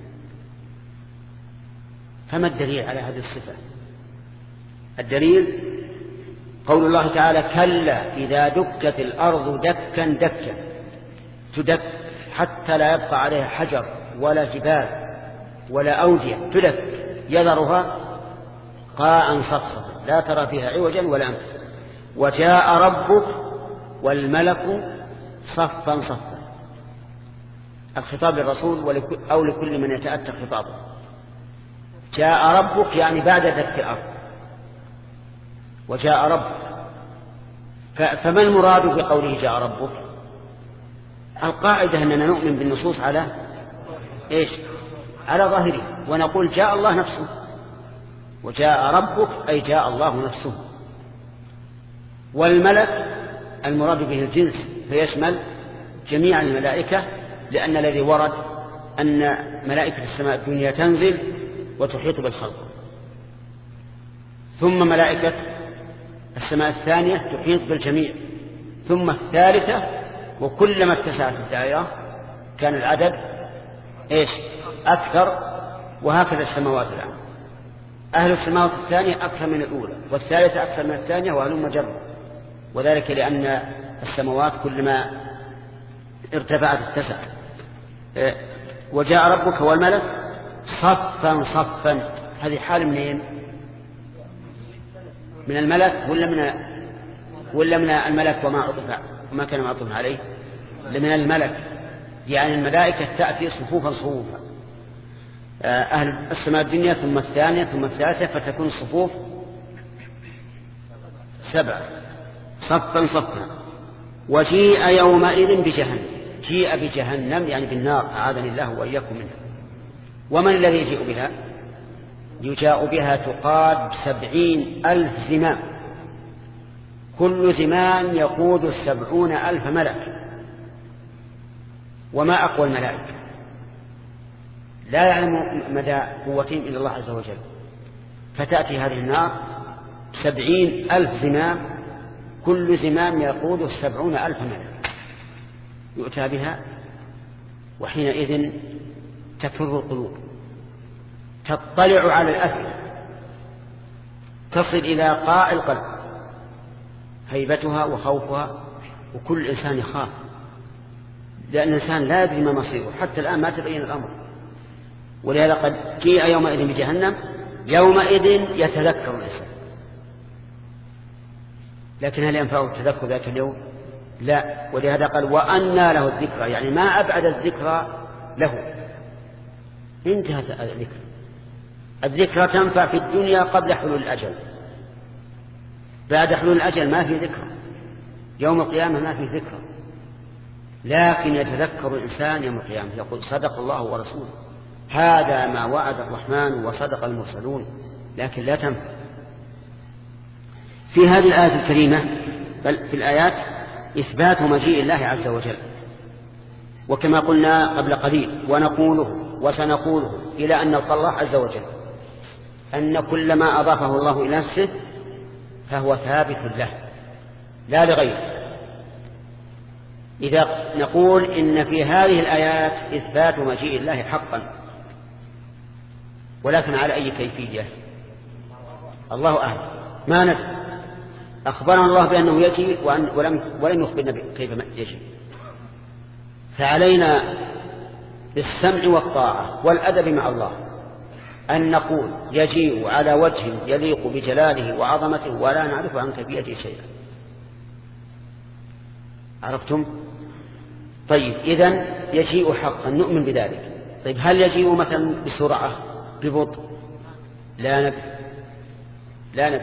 فما الدليل على هذه الصفة؟ الدليل قول الله تعالى كلا إذا دكت الأرض دكا دكا، تدك حتى لا يبقى عليها حجر ولا جبال ولا أودية، تدك يذرها قاعا صفصفا لا ترى فيها عوجا ولا أمتا. وجاء ربك والملك صفا صفا. الخطاب للرسول أو لكل من يتأتى خطابه. جاء ربك يعني بعد ذكر الأرض، وجاء ربك. فما المراد بقوله جاء ربك؟ القاعدة أننا نؤمن بالنصوص على إيش؟ على ظاهره، ونقول جاء الله نفسه. وجاء ربك أي جاء الله نفسه. والملك المراد به الجنس فيشمل جميع الملائكة، لأن الذي ورد أن ملائكة السماء الدنيا تنزل وتحيط بالخلق، ثم ملائكة السماء الثانية تحيط بالجميع، ثم الثالثة، وكلما اتسعت الدائرة كان العدد إيش؟ أكثر. وهكذا السماوات الآن، أهل السماوات الثانية أكثر من الأولى، والثالثة أكثر من الثانية، وهلم جرا. وذلك لأن السماوات كلما ارتفعت اتسعت. وجاء ربك والملك صفا صفا. هذه حال منين؟ من الملك ولا من الملك وما كان معطوف عليه؟ من الملك، يعني الملائكة تأتي صفوفا صفوفا، أهل السماء الدنيا ثم الثانية ثم الثالثة، فتكون الصفوف 7 صفا صفا. وجيء يومئذ بجهنم. جيء بجهنم يعني بالنار، أعاذني الله وإياكم منها. ومن الذي يجيء بها؟ يجاء بها تقاد 70,000 زمام، كل زمام يقود 70,000 ملك. وما أقوى الملائكة، لا يعلم مدى قوتهم إلا الله عز وجل. فتأتي هذه النار 70,000 زمام، كل زمام يقود 70,000 ملك. يؤتى بها، وحينئذ تفر القلوب، تطلع على الأفئدة، تصل إلى قاع القلب هيبتها وخوفها، وكل إنسان يخاف، لأن الإنسان لا يدري ما مصيره، حتى الآن ما تبين الأمر. ولهذا قد جيء يومئذ بجهنم، يومئذ يتذكر الإنسان. لكن هل ينفعه التذكر ذاك اليوم؟ لا. ولهذا قال وأنى له الذكرى، يعني ما أبعد الذكرى له، انتهت الذكرى. الذكرى تنفع في الدنيا قبل حلول الأجل، بعد حلول الأجل ما في ذكرى، يوم القيامة ما في ذكرى. لكن يتذكر الإنسان يوم القيامة، يقول صدق الله ورسوله، هذا ما وعد الرحمن وصدق المرسلون. لكن لا تنفع. في هذه الآية الكريمة، بل في الآيات، إثبات مجيء الله عز وجل. وكما قلنا قبل قليل ونقوله وسنقوله إلى أن نلقى الله عز وجل، أن كل ما أضافه الله إلى نفسه فهو ثابت له لا لغيره. إذا نقول إن في هذه الآيات إثبات مجيء الله حقا، ولكن على أي كيفية؟ الله أعلم، ما ندري. أخبرنا الله بأنه يجي ولم يخبرنا كيف يجي. فعلينا بالسمع والطاعة والأدب مع الله أن نقول يجيء على وجه يليق بجلاله وعظمته ولا نعرف عن كيفيته شيئا. عرفتم؟ طيب، إذن يجيء حقا، نؤمن بذلك. طيب، هل يجيء مثلا بسرعة ببطء؟ لا ندري.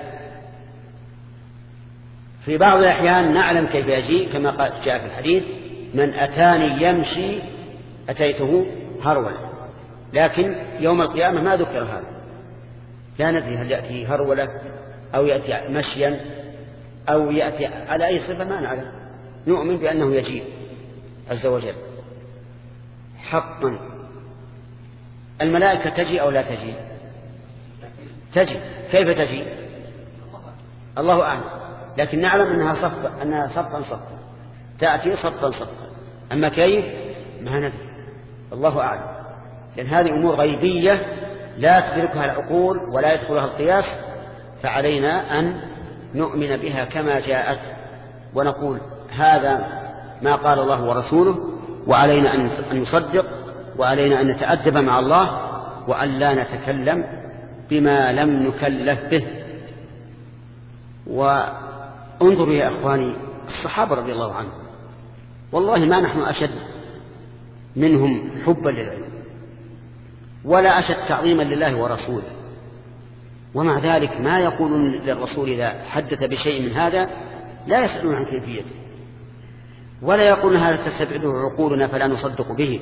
في بعض الأحيان نعلم كيف يجيء، كما جاء في الحديث من أتاني يمشي أتيته هرولا. لكن يوم القيامة ما ذكر هذا، لا ندري هل يأتي هرولة أو يأتي مشيا أو يأتي على أي صفة، ما نعلم. نؤمن بأنه يجيء عز وجل حقا. الملائكة تجي أو لا تجي؟ تجي. كيف تجي؟ الله أعلم، لكن نعلم أنها صفا تأتي صفا. أما كيف ما ندري، الله أعلم، لأن هذه أمور غيبية لا تدركها العقول ولا يدخلها القياس. فعلينا أن نؤمن بها كما جاءت، ونقول هذا ما قال الله ورسوله، وعلينا أن نصدق، وعلينا أن نتأدب مع الله، وأن لا نتكلم بما لم نكلف به. وانظروا يا أخواني الصحابة رضي الله عنهم، والله ما نحن أشد منهم حبا للعلم ولا أشد تعظيما لله ورسوله، ومع ذلك ما يقولون للرسول إذا حدث بشيء من هذا لا يسألون عن كيفيته، ولا يقولون هذا تستبعده عقولنا فلا نصدق به،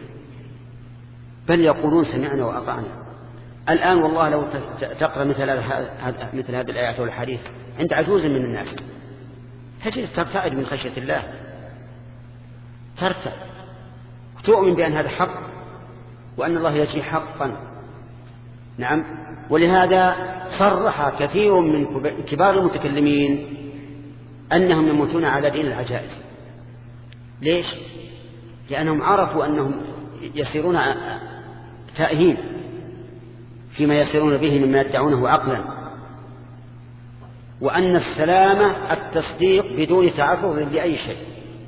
بل يقولون سمعنا وأطعنا. الآن والله لو تقرأ مثل هذه الآيات والحديث عند عجوز من الناس تجد ترتعد من خشية الله، ترتعد وتؤمن بأن هذا حق وأن الله يجري حقا. نعم، ولهذا صرح كثير من كبار المتكلمين أنهم يموتون على دين العجائز. ليش؟ لأنهم عرفوا أنهم يسيرون تائهين فيما يسيرون به مما يدعونه عقلا، وأن السلامة التصديق بدون تعرض لأي شيء.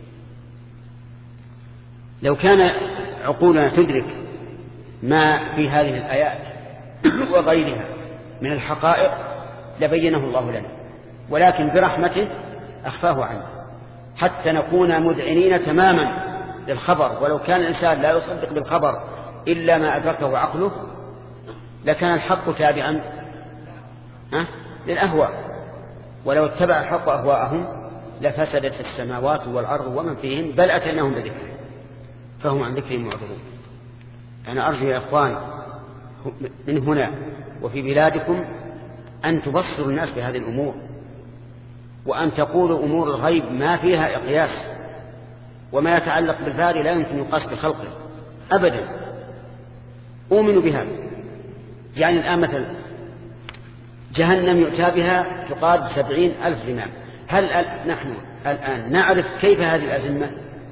لو كان عقولنا تدرك ما في هذه الآيات وغيرها من الحقائق لبينه الله لنا، ولكن برحمته أخفاه عنه حتى نكون مذعنين تماما للخبر. ولو كان الإنسان لا يصدق بالخبر إلا ما أدركه عقله لكان الحق تابعا للأهواء، ولو اتبع الحق أهواءهم لفسدت السماوات والأرض ومن فيهن، بل أتيناهم بذكر فهم عن ذكرهم معرضون. أنا أرجو يا إخوان من هنا وفي بلادكم أن تبصروا الناس بهذه الأمور، وأن تقولوا أمور الغيب ما فيها إقياس، وما يتعلق بالباري لا يمكن يقاس بخلقه أبدا. أؤمن بهذا. يعني الآن مثلا جهنم يؤتى بها تقاد 70,000 زمام، هل نحن الآن نعرف كيف هذه الأزمة؟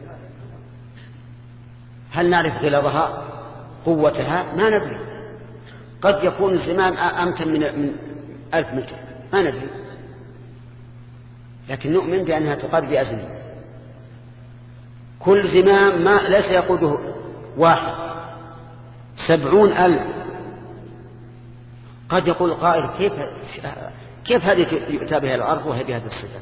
هل نعرف غلظها قوتها؟ ما ندري. قد يكون الزمام أمتن من 1000 متر، ما ندري، لكن نؤمن بأنها تقاد بأزمة. كل زمام ما ليس يقوده واحد، 70,000. قد يقول قائل كيف هذه يؤتى بها الأرض وهي بهذه الصفة؟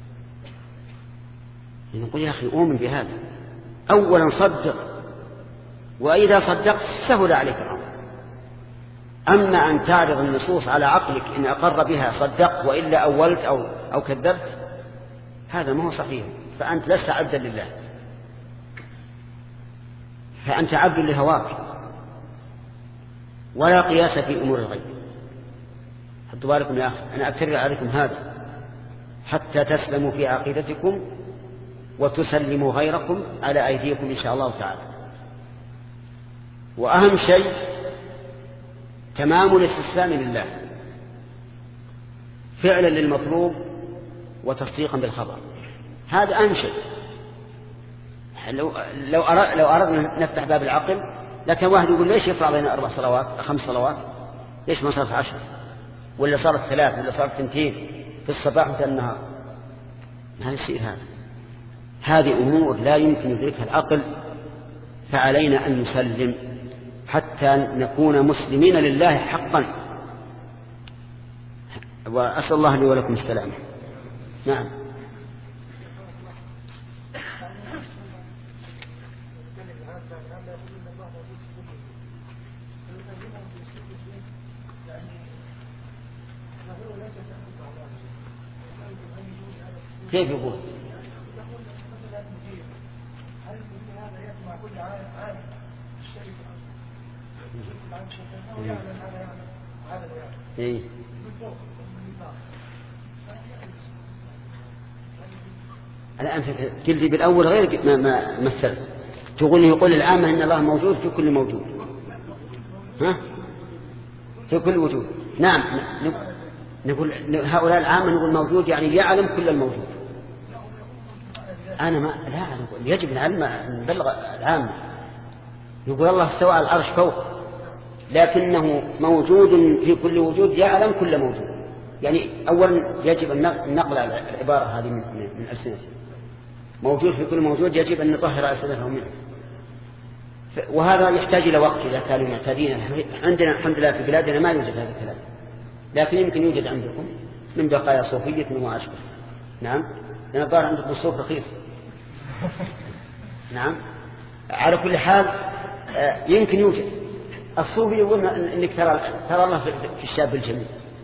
نقول يا أخي أؤمن بهذا. أولا صدق، وإذا صدقت سهل عليك الأمر. أما أن تعرض النصوص على عقلك إن أقر بها صدقت وإلا أولت أو كذبت، هذا ما هو صحيح. فأنت لست عبدا لله، فأنت عبد لهواك، ولا قياس في أمور الغيب. حطوا بالكم يا أخي، أنا أكرر عليكم هذا حتى تسلموا في عقيدتكم وتسلموا غيركم على أيديكم إن شاء الله تعالى. وأهم شيء تمام الاستسلام لله، فعلا للمطلوب وتصديقا بالخبر. هذا أهم شيء. لو أردنا نفتح باب العقل لكن واحد يقول ليش يفرض علينا 4 صلوات 5 صلوات، ليش ما صارت 10 ولا صارت 3 ولا صارت 2 في الصباح وفي النهار؟ ما يصير هذا. هذه أمور لا يمكن يدركها العقل، فعلينا أن نسلم حتى نكون مسلمين لله حقا. وأسأل الله لي ولكم السلامة. نعم. كيف يقول؟ إيه؟ الآن قلت بالأول غير ما مثلت. يقول العامة إن الله موجود في كل موجود، ها؟ في كل وجود. نعم، نقول هؤلاء العامة نقول موجود يعني يعلم كل الموجود. أنا لا نقول يجب العلم نبلغ العامة. يقول الله استوى على العرش فوق، لكنه موجود في كل وجود يعلم كل موجود. يعني أولا يجب أن نقل العبارة هذه من ألسنته. موجود في كل موجود يجب أن نطهر ألسنتهم منه. وهذا يحتاج إلى وقت إذا كانوا معتادين. عندنا الحمد لله في بلادنا ما يوجد هذا الكلام، لكن يمكن يوجد عندكم من بقايا صوفية وما أشبه. نعم، لأن الظاهر عندكم الصوف رخيص. نعم، على كل حال يمكن يوجد الصوفي يقول أنك ترى الله في الشاب الجميل.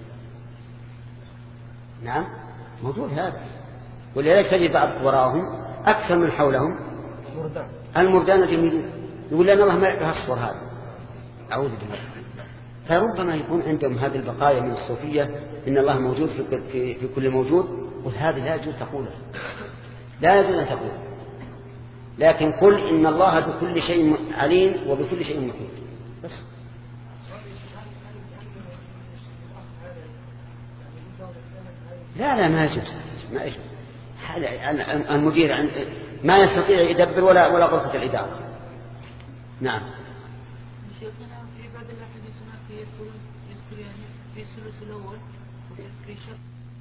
نعم، موجود هذا. ولذلك تجد بعض وراءهم أكثر من حولهم المردان الجميلين، يقول لأن الله ما يصفر هذا. أعوذ بالله. فربما يكون عندهم هذه البقايا من الصوفية إن الله موجود في كل موجود، وهذا لا يجوز تقوله، لا يجوز أن تقول. لكن قل إن الله بكل شيء عليم وبكل شيء محيط بس. لا ما يجوز، ما يجوز. المدير ما يستطيع يدبر ولا غرفة الإدارة. نعم. شيخنا في بعض الأحاديث يذكر يعني في الثلث الأول وفي شق،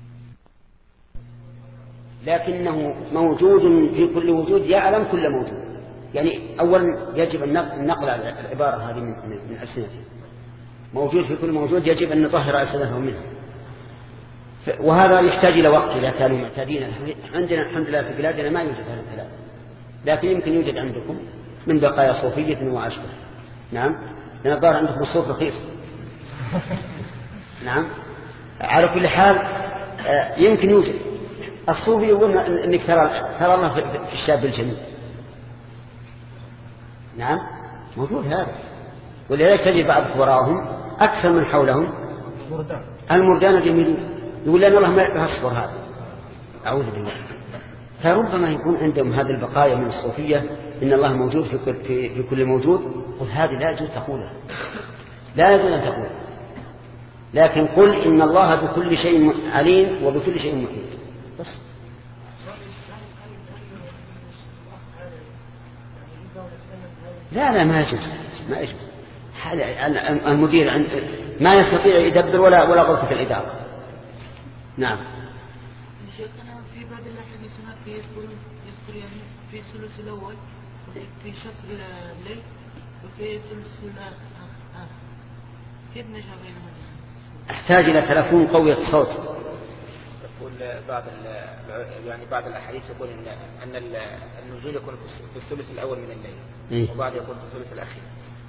لكنه موجود في كل وجود، يعلم كل موجود. يعني أولا يجب النقل على العبارة هذه من ألسنته. موجود في كل موجود يجب أن نطهر ألسنتهم منه. وهذا يحتاج إلى وقت إذا كانوا معتادين. عندنا الحمد لله في بلادنا ما يوجد هذا الكلام، لكن يمكن يوجد عندكم من بقايا صوفية وما أشبه. نعم، لأن الظاهر عندكم الصوف رخيص. نعم، على كل حال يمكن يوجد الصوفي يقول أنك ترى الله في الشاب الجميل. نعم، موجود هذا. ولذلك تجد بعض وراءهم أكثر من حولهم المردان الجميلين، يقول لأن الله ما يصفر هذا. أعوذ بالله. فربما يكون عندهم هذه البقايا من الصوفية إن الله موجود في كل موجود، وهذه لا يجوز تقولها، لا يجوز أن تقول. لكن قل إن الله بكل شيء عليم وبكل شيء محيط بس. لا ما يجوز، ما يجوز. المدير ما يستطيع يدبر ولا غرفة الإدارة. نعم. شيخنا في بعض الأحاديث يذكر يعني في الثلث الأول وفي شق الليل وفي الثلث الآخر، كيف نجمع بينهم؟ أحتاج إلى تلفون قوي الصوت. يقول بعض الأحاديث يقول أن النزول يكون في الثلث الأول من الليل، وبعض يقول في الثلث الأخير.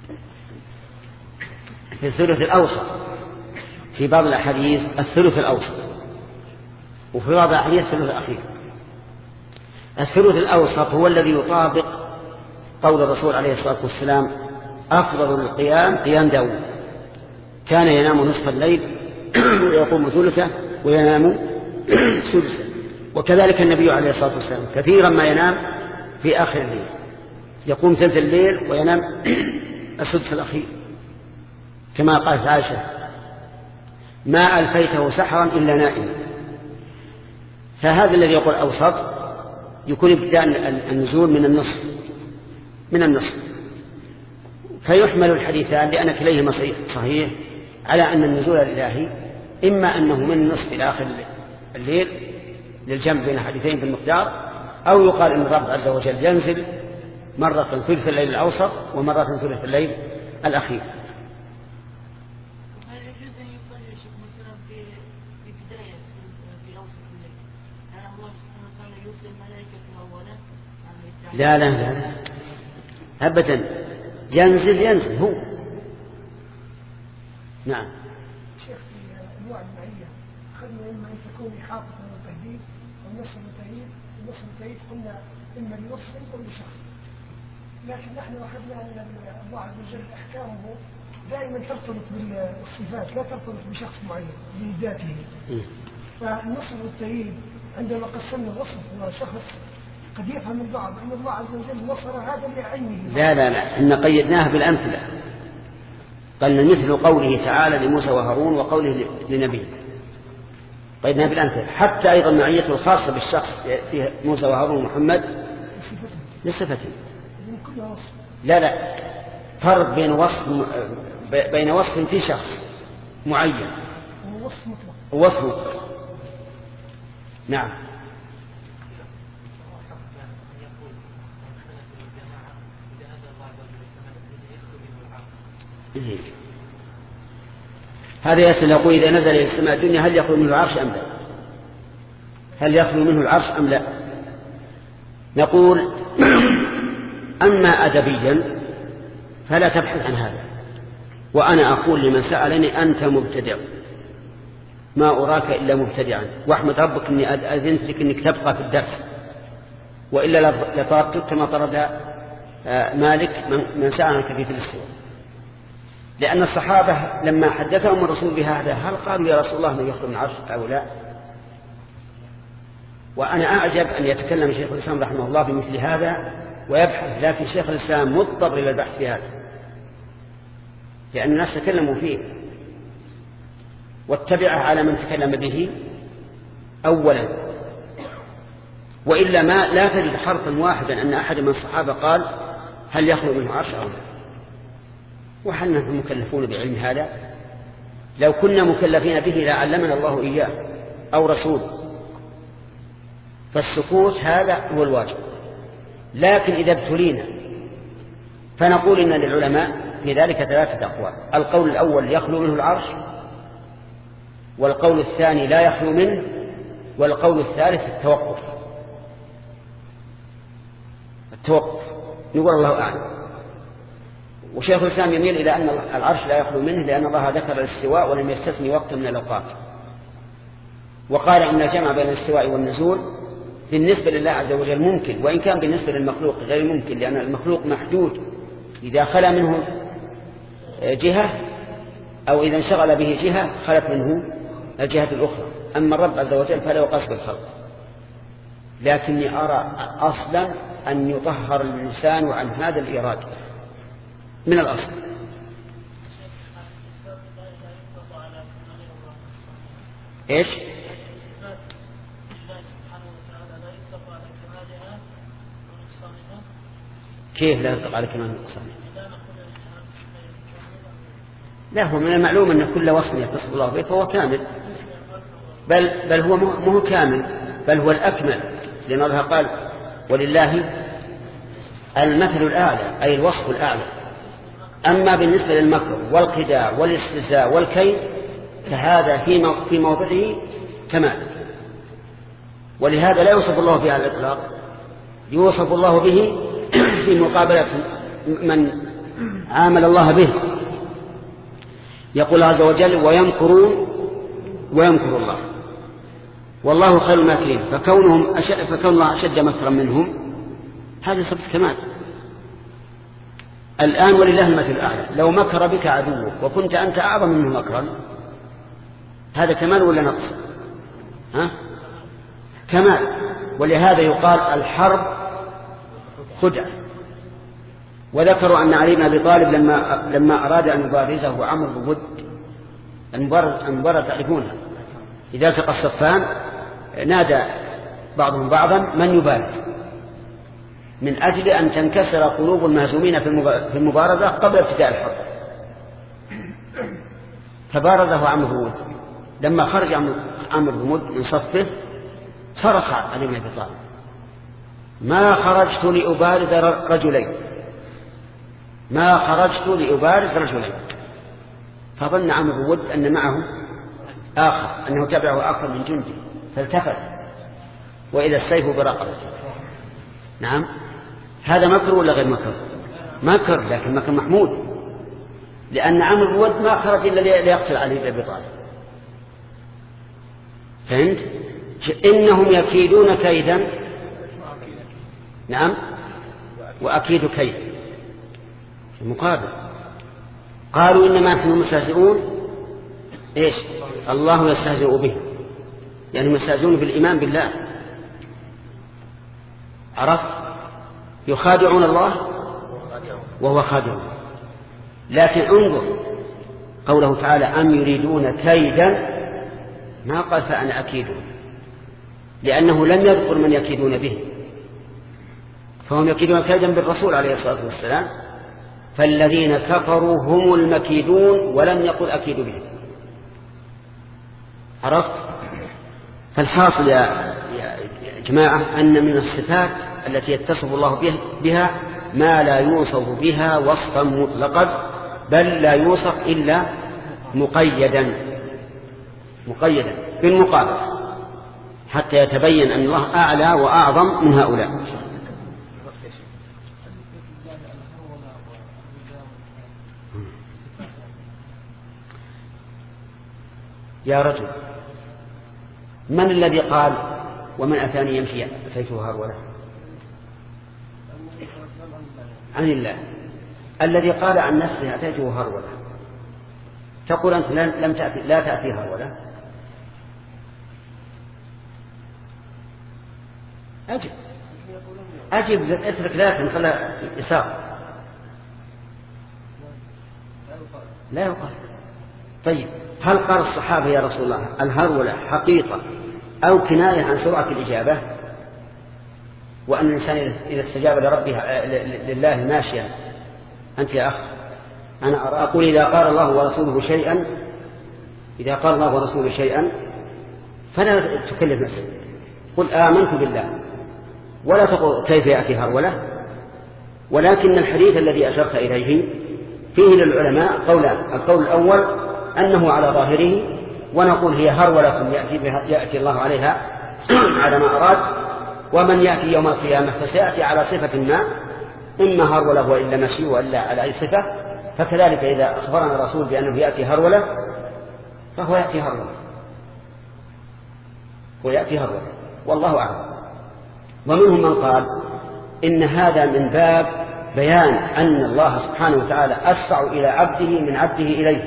في الثلث الأوسط، في بعض الأحاديث الثلث الأوسط، وفي بعض الأحاديث الثلث الأخير. الثلث الأوسط هو الذي يطابق قول الرسول عليه الصلاة والسلام: أفضل القيام قيام داود، كان ينام نصف الليل ويقوم ثلثه وينام سدسه. وكذلك النبي عليه الصلاة والسلام كثيرا ما ينام في آخر الليل، يقوم ثلث الليل وينام السدس الأخير، كما قالت عائشة: ما ألفيته سحرا إلا نائما. فهذا الذي يقول أوسط يكون ابتداء النزول من النصف. فيحمل الحديثان لأن كليهما صحيح على أن النزول الإلهي إما أنه من النصف إلى آخر الليل للجمع بين حديثين في المقدار، أو يقال أن الرب عز وجل ينزل مرة ثلث الليل الأوسط ومرة ثلث الليل الأخير. لا أبدا، ينزل هو. نعم. شيخ في أنواع المعية أخذنا إما أن تكون إحاطة وتهديد والنصر والتهديد. النصر والتهديد قلنا إما لنصر أو لشخص، لكن نحن أخذنا أن الله عز وجل أحكامه دائما ترتبط بالصفات، لا ترتبط بشخص معين بذاته. فالنصر والتهديد عندما قسمنا الوصف وشخص قد يفهم البعض أن الله عز وجل نصر هذا لعينه. لا إن قيدناه بالأمثلة، قلنا مثل قوله تعالى لموسى وهارون وقوله لنبيه، قيدناه بالأمثلة. حتى أيضا معيته الخاصة بالشخص في موسى وهارون ومحمد لصفته. لا فرق بين وصف في شخص معين ووصف مطلق. نعم. هذا يسأل يقول إذا نزل إلى السماء الدنيا هل يخلو منه العرش أم لا؟ هل يخلو منه العرش أم لا؟ نقول أما أدبيا فلا تبحث عن هذا، وأنا أقول لمن سألني أنت مبتدع، ما أراك إلا مبتدعا، واحمد ربك أني أذنت لك أنك تبقى في الدرس، وإلا لطردتك كما طرد مالك من سأل عن كيفية الاستواء. لأن الصحابة لما حدثهم الرسول بهذا هل قالوا يا رسول الله من يخلو من العرش أو لا؟ وأنا أعجب أن يتكلم شيخ الإسلام رحمه الله بمثل هذا ويبحث، لكن شيخ الإسلام مضطر إلى البحث في هذا لأن الناس تكلموا فيه، واتبعه على من تكلم به أولا، وإلا ما لا تجد حرفا واحدا أن أحد من الصحابة قال هل يخلو منه عرش أو لا. وهل نحن مكلفون بعلم هذا؟ لو كنا مكلفين به لعلمنا الله إياه أو رسول، فالسكوت هذا هو الواجب. لكن إذا ابتلينا فنقول إن للعلماء في ذلك 3 أقوال: القول الأول يخلو منه العرش، والقول الثاني لا يخلو منه، والقول الثالث التوقف. نقول الله أعلم. وشيخ الإسلام يميل إلى أن العرش لا يخلو منه لأن الله ذكر الاستواء ولم يستثني وقتا من الأوقات، وقال إن الجمع بين الاستواء والنزول بالنسبة لله عز وجل ممكن، وإن كان بالنسبة للمخلوق غير ممكن، لأن المخلوق محدود، إذا خلا منه جهة أو إذا انشغل به جهة خلت منه الجهة الأخرى. أما الرب عز وجل فلا يقاس بالخلق. لكني أرى أصلا أن يطهر الإنسان عن هذا الإيراد من الأصل. إيش؟ كيف لا يطلق على كمال النقصان؟ لا، هو من المعلوم أن كل وصف يتصف الله به فهو كامل، بل هو مو كامل، بل هو الأكمل، لأن الله قال ولله المثل الأعلى، أي الوصف الأعلى. أما بالنسبة للمكر والخداع والاستهزاء والكيد فهذا في موضعه كمال، ولهذا لا يوصف الله به على الإطلاق، يوصف الله به في مقابلة من عامل الله به. يقول عز وجل ويمكرون ويمكر الله والله خير الماكرين، فكون الله أشد مكرا منهم هذا صفة كمال. الآن ولله المثل الأعلى، لو مكر بك عدوك وكنت أنت أعظم منه مكرا هذا كمال ولا نقص؟ كمال. ولهذا يقال الحرب خدعة. وذكروا أن علي بن أبي طالب لما أراد أن يبارزه عمرو بن ود، المبارزة تعرفونها، إذا التقى الصفان نادى بعضهم بعضا من يبارز، من أجل أن تنكسر قلوب المهزومين في المبارزة قبل ابتداء الحرب. فبارزه عمرو بن ود، لما خرج عمرو بن ود من صفه صرخ علي بن أبي طالب ما خرجت لأبارز رجلين، ما خرجت لأبارز رجلين. فظن عمرو بن ود أن معه آخر، أنه تبعه آخر من جنده، فالتفت وإذا السيف برقبته. نعم، هذا مكر ولا غير مكر؟ مكر، لكن مكر محمود، لأن عمرو بن ود ما خرج إلا ليقتل علي بن أبي طالب. فهمت؟ إنهم يكيدون كيدا، نعم، وأكيد كيد المقابل. قالوا إنما نحن مستهزئون، إيش؟ الله يستهزئ به، يعني مستهزئون بالإيمان بالله. عرفت؟ يخادعون الله وهو خادع. لكن انظر قوله تعالى أم يريدون كيدا، ما قال فأنا أكيد، لأنه لم يذكر من يكيدون به، فهم يكيدون كيدا بالرسول عليه الصلاة والسلام، فالذين كفروا هم المكيدون ولم يقل أكيد به. عرفت؟ فالحاصل يا جماعة أن من الصفات التي يتصف الله بها ما لا يوصف بها وصفا مطلقا بل لا يوصف إلا مقيدا بالمقابل حتى يتبين أن الله أعلى وأعظم من هؤلاء. يا رجل، من الذي قال ومن أتاني يمشي أتيته هرولة؟ عن الله. الذي قال عن نفسه أتيته هرولة تقول أنت لا تأتي هرولة؟ أجب اترك لا خلها إساءة. لا يقال. طيب هل قال الصحابة يا رسول الله الهرولة حقيقة أو كناية عن سرعة الإجابة، وأن الإنسان إذا استجاب لله ماشيا؟ أنت يا أخ أنا أقول إذا قال الله ورسوله شيئا فلا تكلف نفسك، قل آمنت بالله ولا تقول كيف يأتي هرولة. ولكن الحديث الذي أشرت إليه فيه للعلماء قولان: القول الأول أنه على ظاهره ونقول هي هرولة يأتي الله عليها على ما أراد، ومن يأتي يوم القيامة فسيأتي على صفة ما، إما هرولة وإلا مشي وإلا على أي صفة. فكذلك إذا أخبرنا الرسول بأنه يأتي هرولة فهو يأتي هرولة والله أعلم. ومنهم من قال إن هذا من باب بيان أن الله سبحانه وتعالى أسرع إلى عبده من عبده إليه،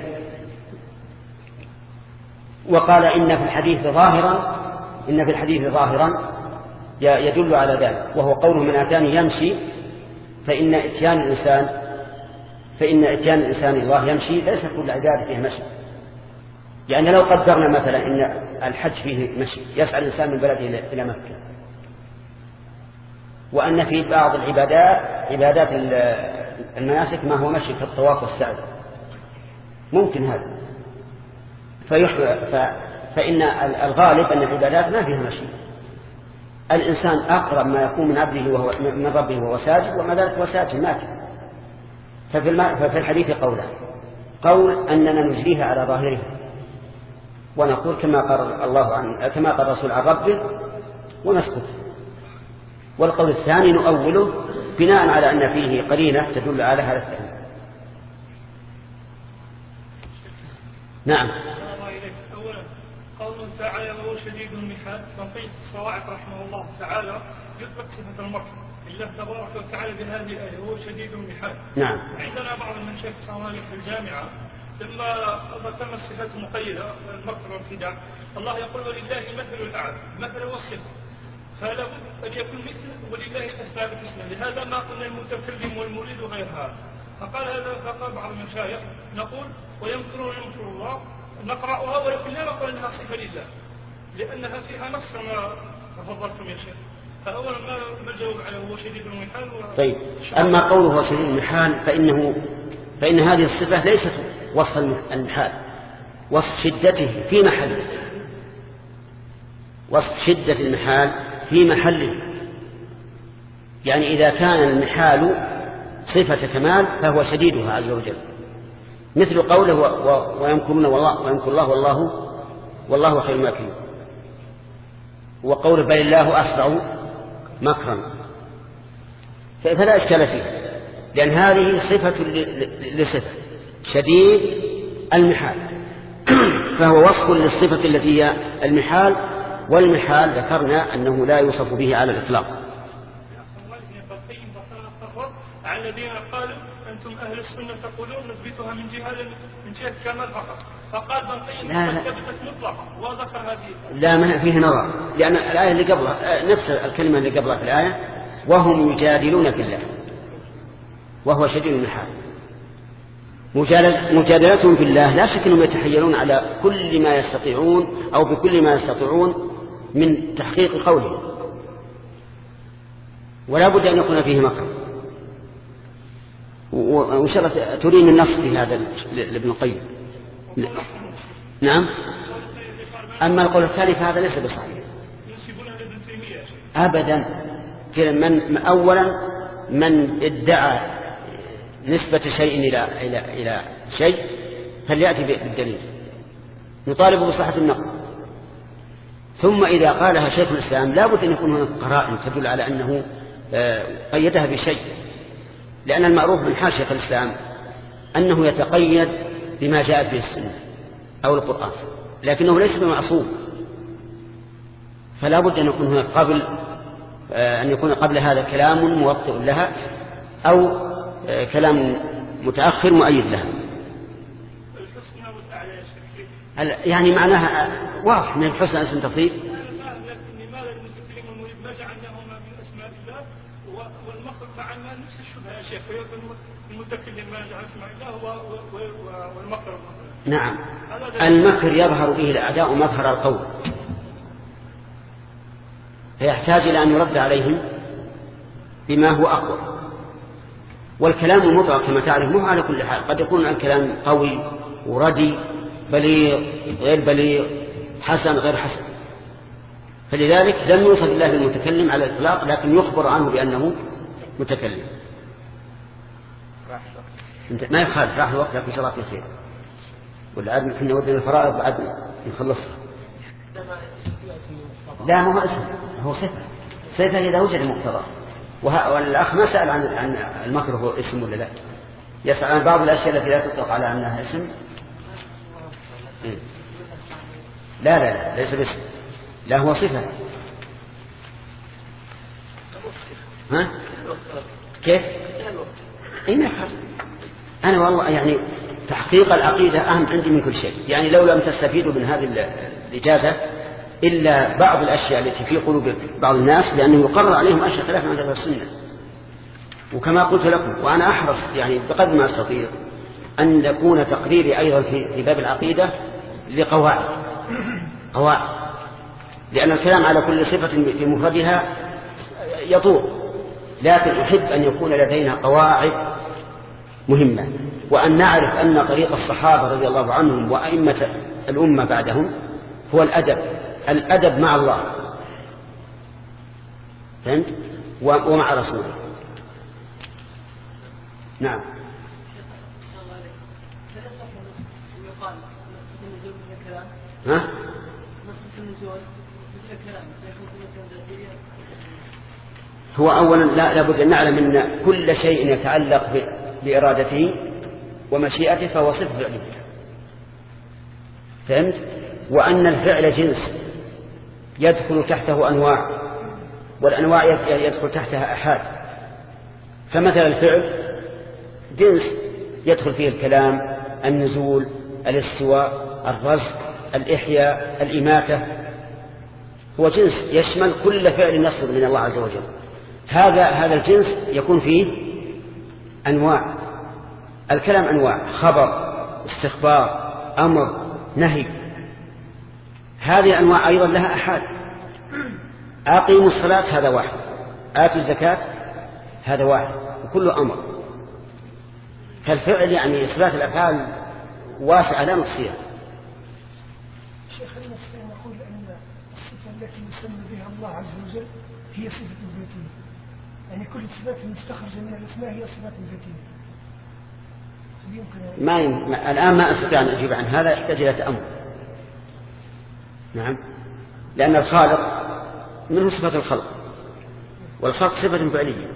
وقال إن في الحديث ظاهرا يدل على ذلك، وهو قوله من أتاني يمشي، فإن إتيان الإنسان الله يمشي ليس كل عبادة فيه مشي. يعني لو قدرنا مثلا إن الحج فيه مشي يسعى الإنسان من بلده إلى مكة، وأن في بعض عبادات المناسك ما هو مشي كالطواف والسعي، ممكن هذا فإن الغالب أن العبادات ما فيها مشي. الإنسان أقرب ما يكون من ربه وهو ساجد، وما ذلك هو ساجد ماكن. ففي الحديث قول أننا نجريها على ظاهرها ونقول كما قال الرسول عن ربه ونسكت. والقول الثاني نؤوله بناء على أن فيه قرينة تدل على هذا الثاني. نعم. أولا قوله تعالى وهو شديد المحال، بقية الصواعق رحمه الله تعالى يثبت صفة المرء الله تبارك وتعالى بهذه الآية وهو شديد المحال. نعم. عندنا بعض المشايخ صوالح في الجامعة لما ذكرنا الصفات المقيدة المكر والخداع، الله يقول ولله المثل الأعلى، مثل والصفة، فلا بد أن يكون مثله ولله الأسماء الحسنى. لهذا ما قلنا المتكلم والمريد وغير هذا. فقال بعض المشايخ نقول ويمكرون يمكر الله، نقرأها ولكن لا نقول أنها صفة لله لأنها فيها نص كما تفضلتم يا شيخ. فأولا ما الجواب على هو شديد المحال؟ طيب أما قوله هو شديد المحال فإن هذه الصفة ليست وصف المحال، وصف شدته في محله، وصف شدة المحال في محله. يعني إذا كان المحال صفة كمال فهو شديدها عز وجل، مثل قوله ويمكرون ويمكر الله والله خير الماكرين، وقوله بل الله أسرع مكرا، فلا إشكال فيه، لأن هذه صفة لصفة شديد المحال فهو وصف للصفة التي هي المحال، والمحال ذكرنا أنه لا يوصف به على الإطلاق. الذين قالوا أنتم أهل السنة تقولون نثبتها من جهة كمال فقط، فقال بنقيم ثبتت مطلقا وذكر هذه. لا ما فيه نظر، لأن الآية اللي قبلها نفس الكلمة اللي قبلها في الآية وهم يجادلون في الله وهو شديد المحال. مجادلتهم في الله لا شك أنهم يتحيلون على كل ما يستطيعون أو بكل ما يستطيعون من تحقيق قوله، ولا بد أن يكون فيه مكر. وإن شاء الله تريد النص في هذا لابن القيم. نعم. أما القول الثاني فهذا ليس بصحيح أبدا. أولا من ادعى نسبة شيء إلى شيء فليأتي بالدليل، نطالب بصحة النقل. ثم إذا قالها شيخ الإسلام لا بد أن يكون هناك قرائن تدل على أنه قيدها بشيء، لأن المعروف من حال شيخ الإسلام أنه يتقيد بما جاءت به السنة أو القرآن، لكنه ليس بمعصوم، فلا بد أن يكون هناك أن يكون قبل هذا كلام موطئ لها أو كلام متأخر مؤيد لها. يعني معناها واضح من الحسنى اسم تفضيل. لماذا المتكلم والمريد ما جعلناهما من اسماء الله والمخرج فعلنا نفس الشبهه يا شيخ، المتكلم ما جعل اسماء الله والمخرج. نعم، المكر يظهر به الاعداء مظهر القول، فيحتاج الى ان يرد عليهم بما هو اقوى. والكلام المطلق كما تعرف مو على كل حال، قد يكون الكلام قوي وردي بليغ غير بليغ حسن غير حسن، فلذلك لم يوصف الله بالمتكلم على الإطلاق، لكن يخبر عنه بأنه متكلم. ما يخالف راح الوقت، لكن صلاة الخير والعدم احنا ودنا الفرائض بعد نخلصها. لا ما هو اسم، هو صفة إذا وجد مقتضى. والأخ ما سأل عن المكر هو اسم ولا لا، يسأل عن بعض الأشياء التي لا تطلق على أنها اسم. لا ليس باسم، لا هو صفة. ها كيف؟ ما يخالف. أنا والله يعني تحقيق العقيدة أهم عندي من كل شيء. يعني لو لم تستفيدوا من هذه الإجازة إلا بعض الأشياء التي في قلوب بعض الناس، لأنه يقرر عليهم أشياء خلاف مذهب السنة. وكما قلت لكم وأنا أحرص يعني بقدر ما أستطيع أن يكون تقريري أيضا في باب العقيدة لقواعد، لأن الكلام على كل صفة في مفردها يطول، لكن أحب أن يكون لدينا قواعد مهمة، وأن نعرف أن طريق الصحابة رضي الله عنهم وأئمة الأمة بعدهم هو الأدب مع الله، فهمت؟ ومع رسوله. نعم. ها؟ هو أولا لا بد أن نعلم أن كل شيء يتعلق بإرادته ومشيئته فهو صفة فعلية، فهمت؟ وأن الفعل جنس يدخل تحته أنواع، والأنواع يدخل تحتها أحاد. فمثلا الفعل جنس يدخل فيه الكلام، النزول، الاستواء، الرزق، الإحياء، الإماتة، هو جنس يشمل كل فعل يصدر من الله عز وجل. هذا الجنس يكون فيه أنواع. الكلام أنواع، خبر، استخبار، أمر، نهي. هذه الأنواع أيضا لها أحاد. أقيموا الصلاة هذا واحد، آتوا الزكاة هذا واحد، وكله أمر. فالفعل يعني إثبات الأفعال واسعة لا نحصيها. شيخ المسلم نقول أن الصفة التي يسمى بها الله عز وجل هي صفة ذاتية، يعني كل الصفات المستخرجة من الأسماء هي صفات ذاتية. الآن ما أستطيع أن أجيب عن هذا، يحتاج إلى تأمل. نعم، لأن الخالق منه صفة الخلق، والخلق صفة فعلية.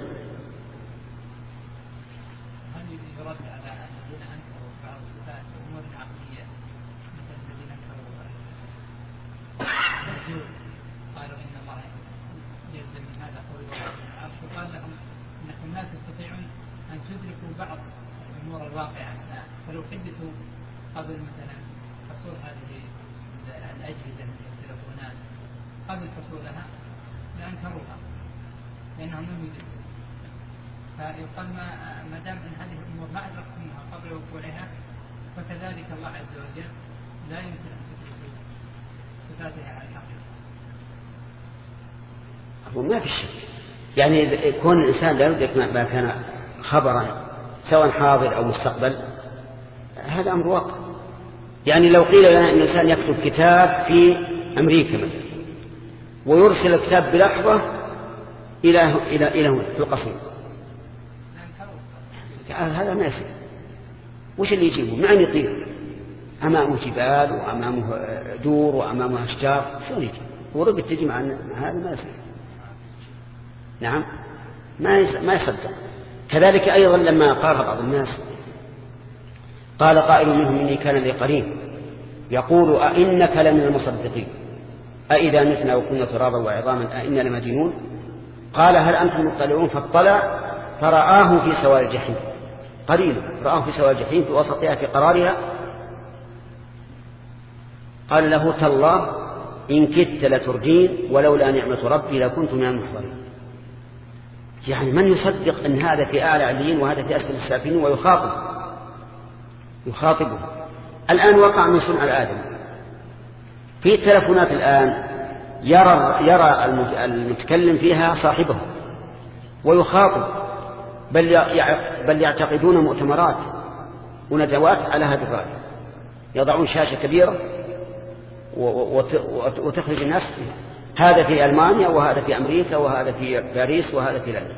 قالوا إن الله يلزم من هذا قول العرش، وقال لهم أنكم لا تستطيعون أن تدركوا بعض الأمور الواقعة، فلو حدثوا قبل مثلا حصول هذه الأجهزة من التلفونات قبل حصولها لأنكروها لأنهم لم يدركوا. فيقال ما دام أن هذه الأمور ما أدركتموها قبل وقوعها فكذلك الله عز وجل لا يمكن أن تدركوا صفاتها على الحقيقة. وما في شيء، يعني يكون الإنسان لا يدرك ما كان خبرا سواء حاضر أو مستقبل، هذا أمر واقع. يعني لو قيل لنا أن الإنسان يكتب كتاب في أمريكا مثلا ويرسل الكتاب بلحظة إلى هنا في القصيم، هذا ما يصير. وش اللي يجيبه؟ مع أن يطير أمامه جبال وأمامه دور وأمامه أشجار، شو يجيب؟ ورقة تجي مع هذا ما يصير. نعم ما يصدق. كذلك أيضا لما قال بعض الناس قال قائل منهم إني كان لي قرين يقول أئنك لمن المصدقين أئذا متنا وكنا ترابا وعظاما أئنا لمدينون. قال هل أنتم مطلعون؟ فاطلع فرآه في سواء الجحيم، قرين رآه في سواء الجحيم في وسطها في قرارها. قال له تالله إن كدت لتردين ولولا نعمة ربي لكنت من المحضرين. يعني من يصدق أن هذا في أعلى عليين وهذا في أسفل السافلين يخاطبه. الآن وقع من صنع الآدم في التلفونات الآن يرى المتكلم فيها صاحبه ويخاطب، بل يعتقدون مؤتمرات وندوات على هذا الرأي، يضعون شاشة كبيرة وتخرج الناس فيها. هذا في ألمانيا وهذا في أمريكا وهذا في باريس وهذا في لندن.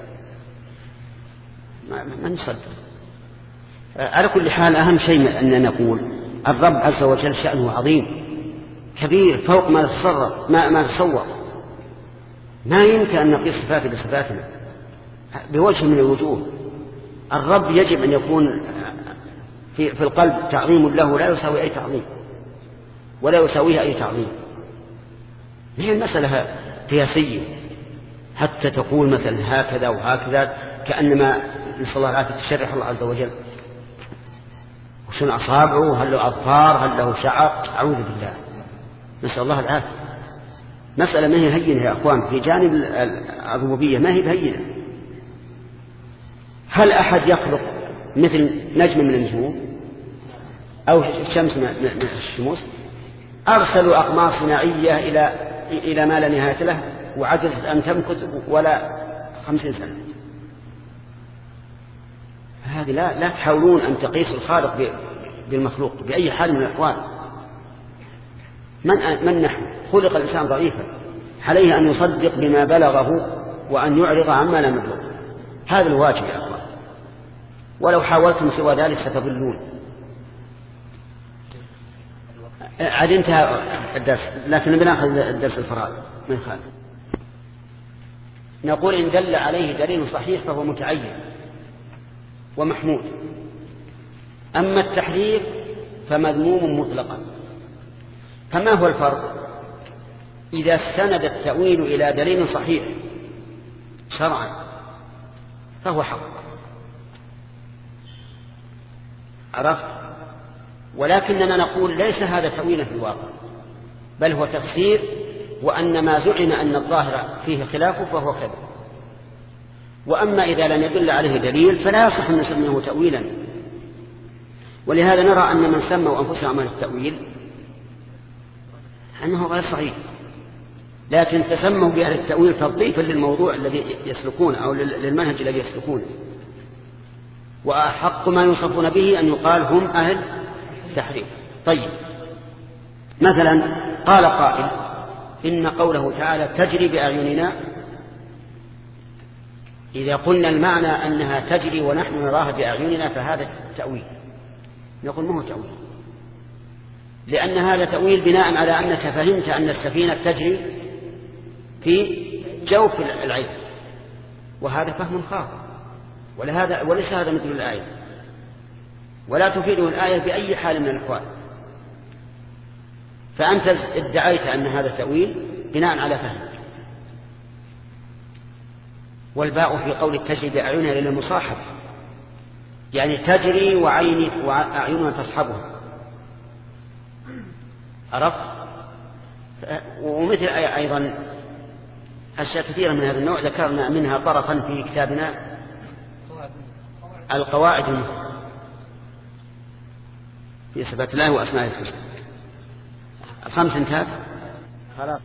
ما نصدق. على كل حال أهم شيء أن نقول الرب عز وجل شأنه عظيم كبير فوق ما نتصور ما نتصور. ما يمكن أن نقيس صفاته بصفاتنا بوجه من الوجوه. الرب يجب أن يكون في القلب تعظيم له لا يساوي أي تعظيم ولا يساويه أي تعظيم. هي المسألة قياسية حتى تقول مثلا هكذا وهكذا كأنما نسأل الله العافية تشرح الله عز وجل. وشن أصابعه؟ هل له أظفار؟ هل له شعر؟ أعوذ بالله، نسأل الله العافية. مسألة ما هي هينة يا أخوان. في جانب الربوبية ما هي هينة. هل أحد يخلق مثل نجم من النجوم أو شمس من الشموس؟ أرسلوا أقمار صناعية إلى ما لا نهاية له وعجزت أن تمكث ولا 50 سنة. هذه لا تحاولون أن تقيسوا الخالق بالمخلوق بأي حال من الأحوال. من نحن؟ خلق الإنسان ضعيفا، عليه أن يصدق بما بلغه وأن يعرض عما لم يبلغ. هذا الواجب يا أخوان، ولو حاولتم سوى ذلك ستضلون. عاد انتهى الدرس، لكن بناخذ الدرس الفرائض من خالف. نقول إن دل عليه دليل صحيح فهو متعين ومحمود. أما التحريف فمذموم مطلقا. فما هو الفرق؟ إذا استند التأويل إلى دليل صحيح شرعا فهو حق، عرفت؟ ولكننا نقول ليس هذا تأويلا في الواقع، بل هو تفسير، وأن ما زعم أن الظاهر فيه خلافه فهو كذا. وأما إذا لم يدل عليه دليل فلا يصح أن نسميه تأويلا. ولهذا نرى أن من سموا أنفسهم عمل التأويل أنه غير صحيح، لكن تسموا بأهل التأويل تلطيفا للموضوع الذي يسلكون أو للمنهج الذي يسلكونه. وأحق ما يوصفون به أن يقال هم أهل التحريف. طيب، مثلا قال قائل إن قوله تعالى تجري بأعيننا، إذا قلنا المعنى أنها تجري ونحن نراها بأعيننا فهذا تأويل. نقول ما هو تأويل، لأن هذا تأويل بناء على أنك فهمت أن السفينة تجري في جوف العين، وهذا فهم خاطئ، وليس هذا مثل الآية، ولا تفيده الآية بأي حال من الأحوال. فأنت ادعيت أن هذا تأويل بناء على فهمك. والباء في قول التجري بأعينها للمصاحب، يعني تجري وأعينها تصحبها، عرفت؟ ومثل أيضا أشياء كثيرة من هذا النوع ذكرنا منها طرفا في كتابنا القواعد المفيدة في صفات الله وأسماء الحسنى. 5 انتهت خلاص.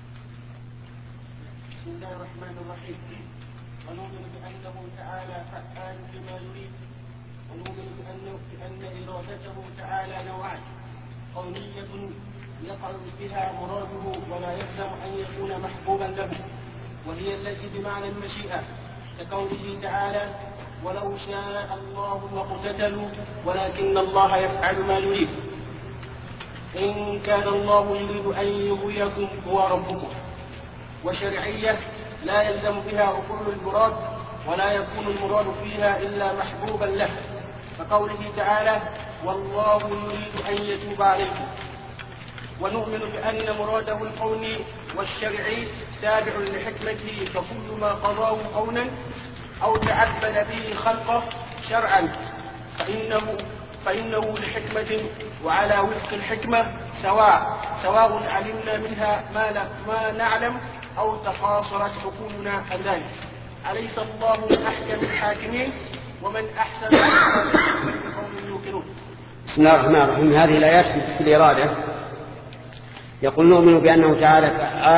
بسم الله الرحمن الرحيم. ونؤمن بأنه تعالى فعال بما يريد، ونؤمن بأن إرادته تعالى نوعان: قولية يقع بها مراده ولا يلزم أن يكون محبوبا له، وهي التي بمعنى المشيئة، كقوله تعالى: ولو شاء الله ما اقتتلوا ولكن الله يفعل ما يريد. إن كان الله يريد أن يغويكم هو ربكم. وشرعية لا يلزم بها عقول المراد ولا يكون المراد فيها إلا محبوبا له، كقوله تعالى والله يريد أن يتوب عليكم. ونؤمن بأن مراده الكوني والشرعي تابع لحكمته، فكل ما قضاه كونا أو تعبد به خلقه شرعا فإنه لحكمة وعلى وفق الحكمة سواء علمنا منها ما نعلم أو تقاصرت عقولنا عن ذلك. أليس الله من أحكم الحاكمين ومن أحسن قوم يوقنون. بسم الله الرحمن الرحيم. هذه الآيات في الإرادة. يقول نؤمن بأنه تعالى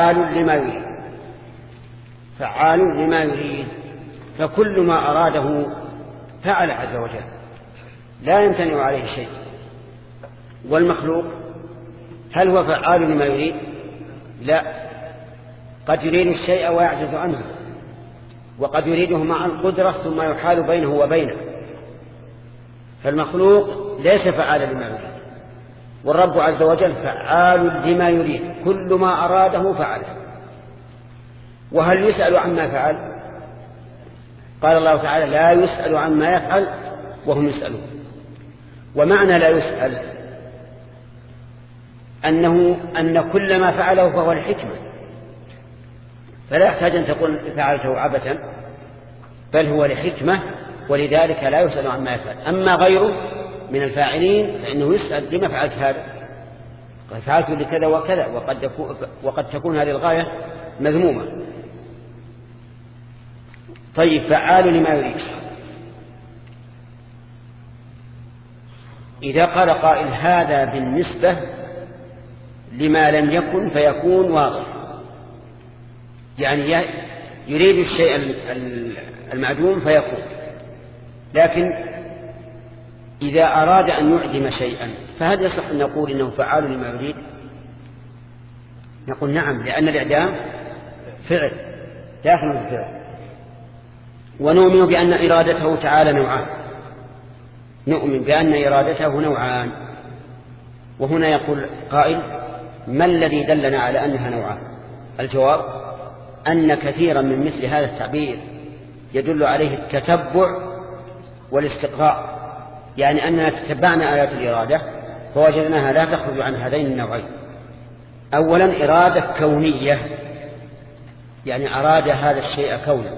فعال لما يريد، فكل ما أراده فعل عز وجل، لا يمتنع عليه شيء. والمخلوق هل هو فعال لما يريد؟ لا، قد يريد الشيء ويعجز عنه، وقد يريده مع القدرة ثم يحال بينه وبينه. فالمخلوق ليس فعالا لما يريد، والرب عز وجل فعال لما يريد، كل ما أراده فعله. وهل يسأل عما فعل؟ قال الله تعالى لا يسأل عما يفعل وهم يسألون. ومعنى لا يسأل أن كل ما فعله فهو الحكمة، فلا يحتاج أن تقول فعلته عبثا، بل هو لحكمة، ولذلك لا يسأل عما يفعل. أما غيره من الفاعلين فإنه يسأل لما فعلت هذا؟ قد فعلت لكذا وكذا، وقد تكون هذه الغاية مذمومة. طيب، فعال لما يريد. إذا قال قائل هذا بالنسبة لما لم يكن فيكون واضح، يعني يريد الشيء المعدوم فيكون. لكن إذا أراد أن يعدم شيئا فهل يصح أن نقول إنه فعال لما يريد؟ نقول نعم، لأن الإعدام فعل داخل في الفعل. ونؤمن بأن إرادته تعالى نوعان. نؤمن بأن إرادته نوعان. وهنا يقول قائل ما الذي دلنا على أنها نوعان؟ الجواب أن كثيرا من مثل هذا التعبير يدل عليه التتبع والاستقراء، يعني أننا تتبعنا آيات الإرادة فوجدناها لا تخرج عن هذين النوعين. أولا إرادة كونية، يعني أراد هذا الشيء كونا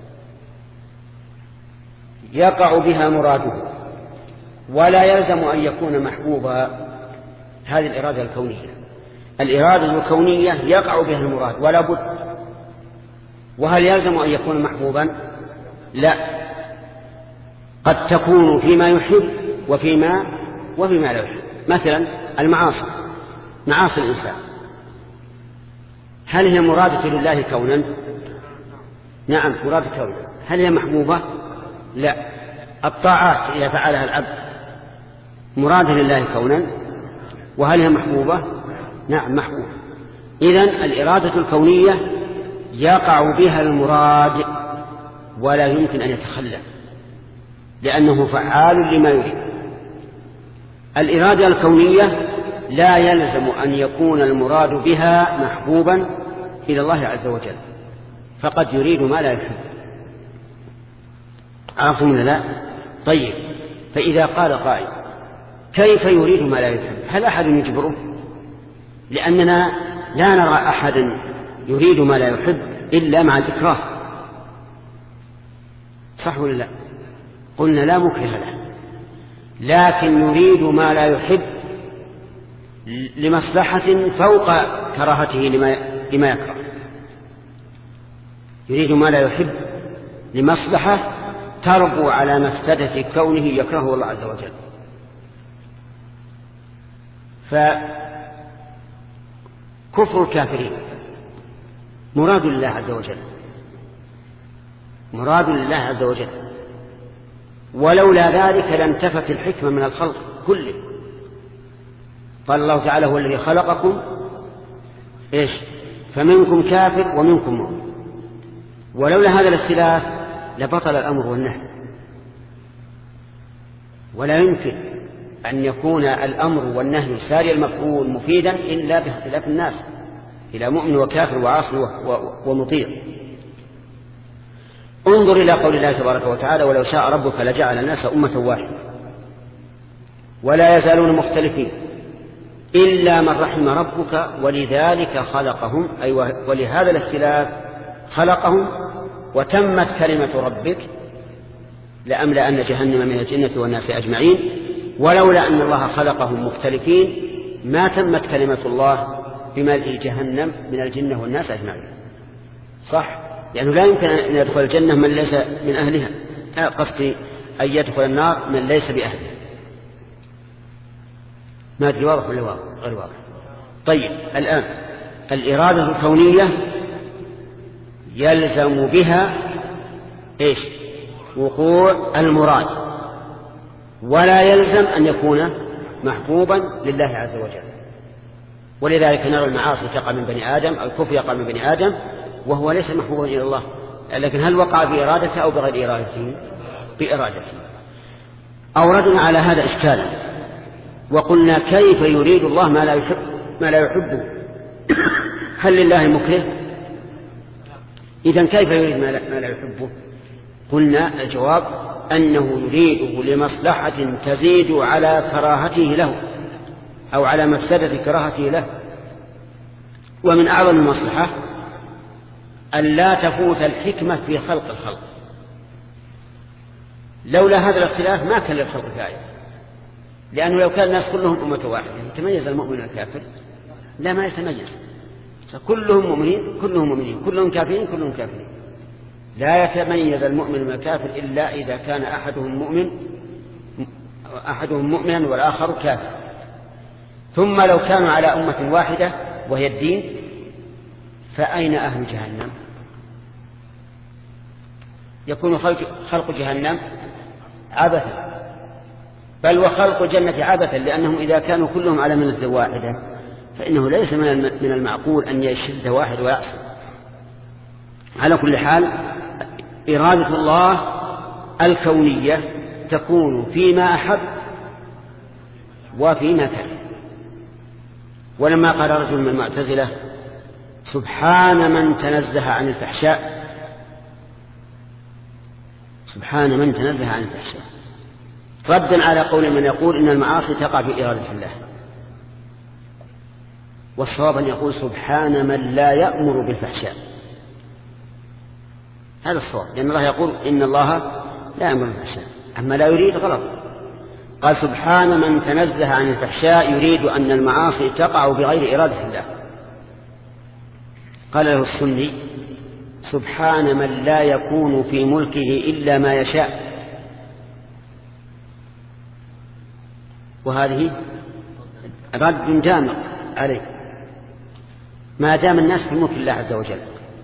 يقع بها مراده، ولا يلزم أن يكون محبوبا. هذه الإرادة الكونية. الإرادة الكونية يقع بها المراد ولا بد. وهل يلزم أن يكون محبوبا؟ لا، قد تكون فيما يحب وفيما لا يحب. مثلا المعاصي، معاصي الإنسان، هل هي مرادة لله كونا؟ نعم، مرادة كونا. هل هي محبوبة؟ لا. الطاعات إذا فعلها العبد مرادة لله كونا، وهل هي محبوبة؟ نعم، محبوبة. إذن الإرادة الكونية يقع بها المراد ولا يمكن أن يتخلى، لأنه فعال لما يريد. الإرادة الكونية لا يلزم أن يكون المراد بها محبوبا إلى الله عز وجل، فقد يريد ما لا يحب. عرفتم ولا لا؟ طيب، فإذا قال قائل كيف يريد ما لا يحب؟ هل أحد يجبره؟ لأننا لا نرى أحدا يريد ما لا يحب إلا مع الإكراه، صح ولا لا؟ قلنا لا مكره له، لكن يريد ما لا يحب لمصلحة فوق كراهته لما يكره. يريد ما لا يحب لمصلحة تربو على مفسدة كونه يكرهه الله عز وجل. فكفر الكافرين مراد لله عز وجل، مراد لله عز وجل، ولولا ذلك لانتفت الحكمة من الخلق كله. قال الله تعالى هو الذي خلقكم فمنكم كافر ومنكم مؤمن. ولولا هذا الاختلاف لبطل الأمر والنهي، ولا يمكن أن يكون الأمر والنهي ساري المفعول مفيدا إلا باختلاف الناس إلى مؤمن وكافر وعاصي ومطيع. انظر إلى قول الله تبارك وتعالى: ولو شاء ربك لجعل الناس أمة واحدة ولا يزالون مختلفين إلا من رحم ربك ولذلك خلقهم، أي ولهذا الاختلاف خلقهم. وتمت كلمة ربك لأملأن جهنم من الجنة والناس أجمعين، ولولا أن الله خلقهم مختلفين ما تمت كلمة الله بملء جهنم من الجنة والناس أجمعين. صح؟ لأنه لا يمكن أن يدخل الجنة من ليس من أهلها، قصدي أن يدخل النار من ليس بأهلها. ما أدري واضح ولا غير واضح؟ طيب، الآن الإرادة الكونية يلزم بها إيش؟ وقوع المراد، ولا يلزم أن يكون محبوبا لله عز وجل. ولذلك نرى المعاصي تقع من بني آدم أو الكفر يقع من بني آدم وهو ليس محبوبا إلى الله، لكن هل وقع بإرادته أو بغير إرادته؟ بإرادته. أوردنا على هذا إشكالا وقلنا: كيف يريد الله ما لا يحبه؟ هل لله مكره؟ إذن كيف يريد ما لا يحبه؟ قلنا: الجواب أنه يريده لمصلحة تزيد على كراهته له أو على مفسدة كراهته له. ومن أعظم المصلحة أن لا تفوت الحكمة في خلق الخلق. لولا هذا الاختلاف ما كان للخلق فائدة، لأنه لو كان الناس كلهم أمة واحدة يتميز المؤمن والكافر، لا ما يتميز، كلهم مؤمنين كلهم مؤمنين، كلهم كافرين كلهم كافرين. لا يتميز المؤمن من الكافر إلا إذا كان أحدهم مؤمنا والآخر كافر. ثم لو كانوا على أمة واحدة وهي الدين فأين أهل جهنم؟ يكون خلق جهنم عبثا، بل وخلق الجنة عبثا، لأنهم إذا كانوا كلهم على ملة واحدة فإنه ليس من المعقول أن يشد واحد ويعصي. على كل حال إرادة الله الكونية تكون فيما أحب وفيما كره. ولما قال رجل من المعتزلة: سبحان من تنزه عن الفحشاء، سبحان من تنزه عن الفحشاء، ردا على قول من يقول إن المعاصي تقع بإرادة الله. والصواب أن يقول: سبحان من لا يأمر بالفحشاء. هذا الصواب، لأن الله يقول إن الله لا يأمر بالفحشاء، أما لا يريد غلط. قال: سبحان من تنزه عن الفحشاء، يريد أن المعاصي تقع بغير إرادة الله. قال له السني: سبحان من لا يكون في ملكه إلا ما يشاء. وهذه رد جامع عليه، ما دام الناس في ملك الله عز وجل،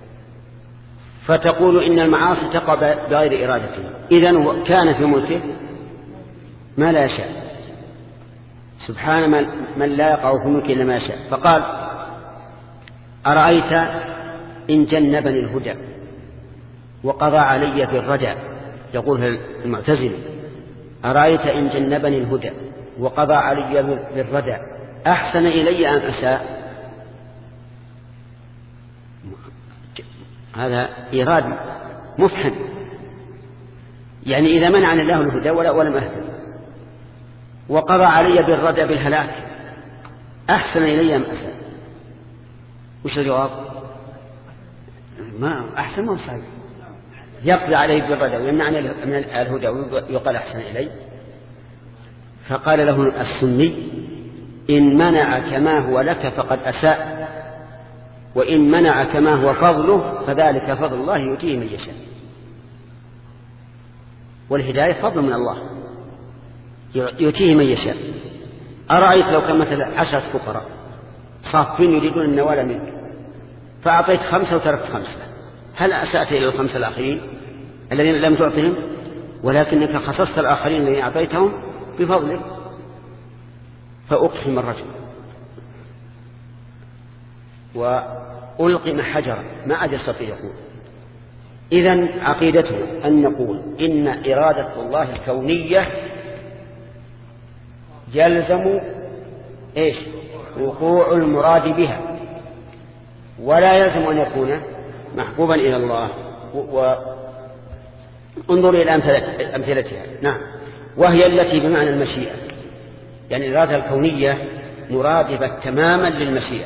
فتقول إن المعاصي تقع بغير إرادته، إذن كان في ملكه ما لا يشاء. سبحان من لا يقع في ملكه إلا ما يشاء. فقال: أرأيت إن جنبني الهدى وقضى علي بالردى. يقول المعتزلة: أرأيت إن جنبني الهدى وقضى علي بالردى أحسن إلي أم أساء؟ هذا إيراد مفحم، يعني إذا منعني الله الهدى ولم أهتد وقضى علي بالردى بالهلاك أحسن إلي أم أساء؟ وش الجواب؟ ما أحسن ما صحيح، يقضي عليه بالردى ويمنعني من الهدى ويقال أحسن إلي. فقال له السني: إن منعك ما هو لك فقد أساء، وإن منعك ما هو فضله فذلك فضل الله يؤتيه من يشاء. والهداية فضل من الله يؤتيه من يشاء. أرأيت لو كان مثلا 10 فقراء صافين يريدون النوال منك، فأعطيت 5 وتركت 5، هل أسأت إلى ال5 الآخرين الذين لم تعطهم؟ ولكنك خصصت الآخرين الذين أعطيتهم بفضلك. فأقحم الرجل وألقم حجرا ما عاد يستطيع يقول. إذن عقيدته أن نقول إن إرادة الله الكونية يلزم إيش؟ وقوع المراد بها، ولا يلزم أن يكون محبوبا إلى الله. انظر إلى أمثلتها. نعم، وهي التي بمعنى المشيئة، يعني الإرادة الكونية مرادفة تماما للمشيئة.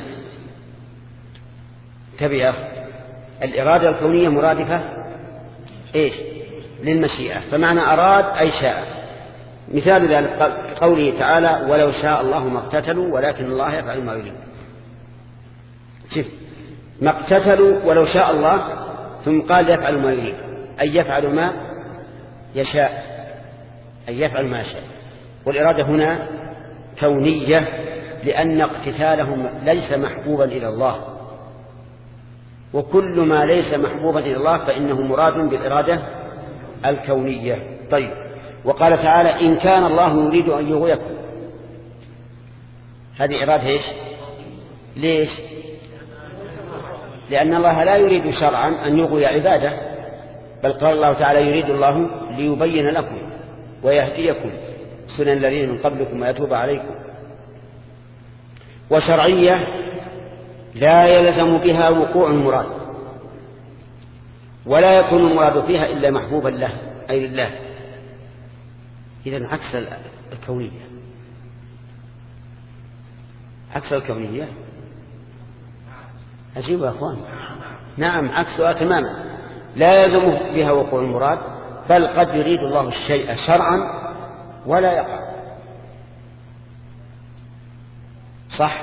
تبع الإرادة الكونية مرادفة إيش؟ للمشيئة. فمعنى أراد أي شاء. مثال ذلك قوله تعالى ولو شاء الله ما اقتتلوا ولكن الله يفعل ما يريد. شوف، ما اقتتلوا ولو شاء الله، ثم قال يفعل ما يريد، أي يفعل ما يشاء، أي يفعل ما يشاء. والإرادة هنا كونية، لأن اقتتالهم ليس محبوبا إلى الله، وكل ما ليس محبوبا إلى الله فإنه مراد بالإرادة الكونية. طيب، وقال تعالى إن كان الله يريد أن يغويكم، هذه إرادة إيش؟ ليش؟ لأن الله لا يريد شرعا أن يغوي عباده، بل قال الله تعالى يريد الله ليبين لكم ويهديكم سنن الذين من قبلكم ويتوب عليكم. وشرعية لا يلزم بها وقوع المراد، ولا يكون المراد فيها إلا محبوبا له أي لله. إذن عكس الكونية، عكس الكونية. عجيب يا أخوان. نعم، عكسها تماما، لا يلزم بها وقوع المراد، بل قد يريد الله الشيء شرعا ولا يقع. صح؟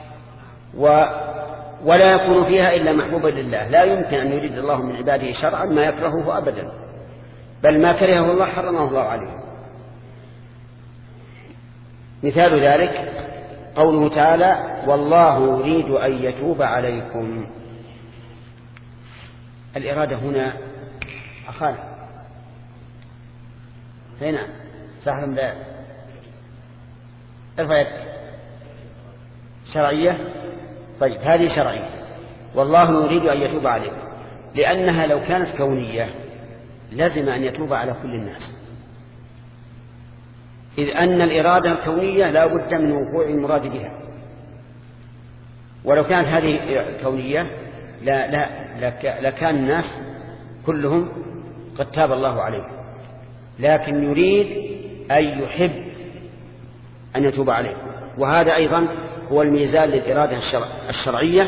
ولا يكون فيها إلا محبوبا لله. لا يمكن أن يريد الله من عباده شرعا ما يكرهه أبدا، بل ما كرهه الله حرمه الله عليه. مثال ذلك قوله تعالى والله يريد أن يتوب عليكم. الإرادة هنا أخاف هنا صاحب لا ارفع شرعية. طيب، هذه شرعية، والله يريد أن يتوب عليكم، لأنها لو كانت كونية لازم أن يتوب على كل الناس، إذ أن الإرادة الكونية لا بد من وقوع المراد بها. ولو كانت هذه كونية لكان الناس كلهم قد تاب الله عليهم، لكن يريد أن يحب أن يتوب عليهم. وهذا أيضا هو الميزان للإرادة الشرعية،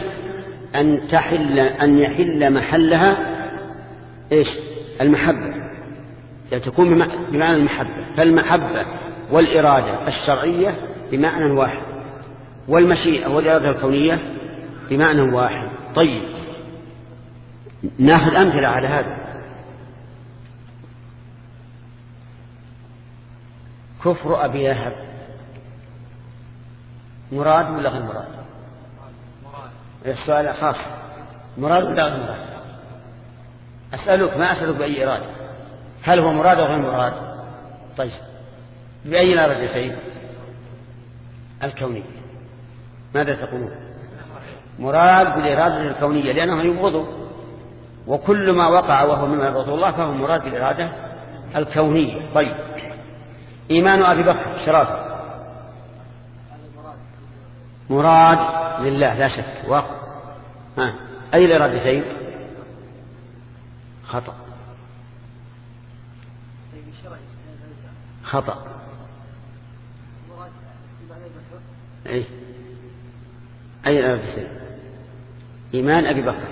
أن يحل محلها إيش؟ المحبة، يعني تكون بمعنى المحبة. فالمحبة والإرادة الشرعية بمعنى واحد، والمشيئة والإرادة الكونية بمعنى واحد. طيب، نأخذ أمثلة على هذا. كفر أبي لهب مراد ولا غير مراد؟ السؤال خاص، مراد ولا غير مراد؟ أسألك، ما أسألك بأي إرادة، هل هو مراد أو غير مراد؟ طيب، بأي الإرادة شيء؟ الكونية. ماذا تقولون؟ مراد بالإرادة الكونية، لأنه يبغضه، وكل ما وقع وهو مما يبغضه الله فهو مراد بالإرادة الكونية. طيب، إيمان أبي بكر شرافة مراد لله لا شك، واقع. أي الإرادتين؟ خطأ، خطأ. أي الإرادتين؟ إيمان أبي بكر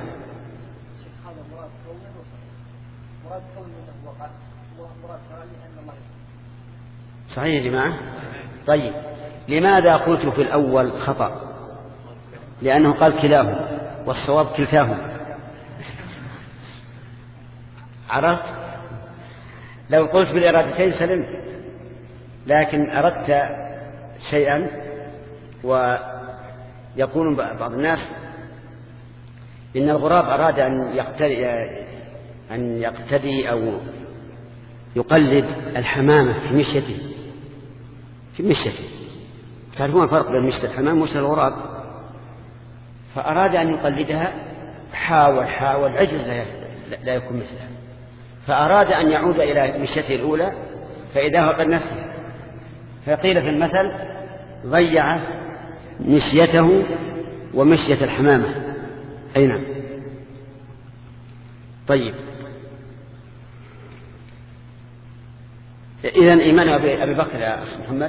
صحيح يا جماعة. طيب، لماذا قلت في الأول خطأ؟ لأنه قال كلاهما، والصواب كلتاهما. عرفت؟ لو قلت بالإرادتين سلمت، لكن أردت شيئا، ويقول بعض الناس إن الغراب أراد أن يقتدي أو يقلد الحمامة في مشيته. تعرفون الفرق بين مشية الحمام ومشية الغراب؟ فأراد أن يقلدها، حاول عجز لا يكون مثلها، فأراد أن يعود إلى مشيته الأولى، فإذا هو قد نسي. فقيل في المثل ضيع مشيته ومشية الحمامة. أي نعم. طيب، إذن إيمان أبي بكر يا أخي محمد.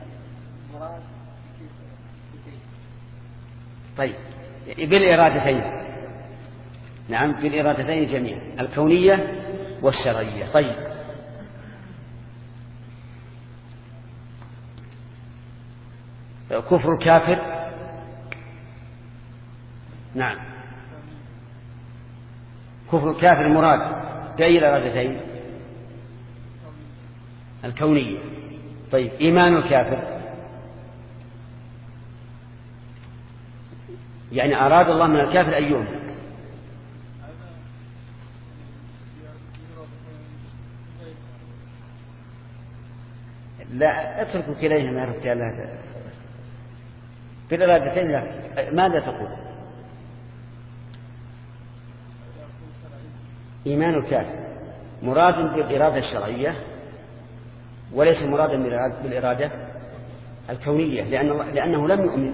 طيب، بالإرادتين. نعم، بالإرادتين جميعا، الكونية والشرعية. طيب، كفر الكافر. نعم، كفر الكافر مراد بأي الإرادتين؟ الكونية. طيب، إيمان الكافر يعني أراد الله من الكافر أن يؤمن. لا، اتركوا كليهما يا رجال. بالإرادتين لا. ماذا تقول؟ إيمان الكافر مراد بالإرادة الشرعية وليس مرادا بالإرادة الكونية، لأنه لم يؤمن.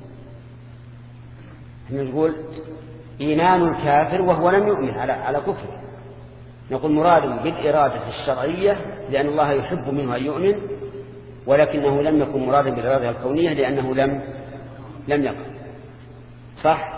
نقول إيمان الكافر وهو لم يؤمن على كفر. نقول مراد بالإرادة الشرعية لأن الله يحب منه أن يؤمن، ولكنه لم يكن مرادا بالإرادة الكونية لأنه لم يقل. صح؟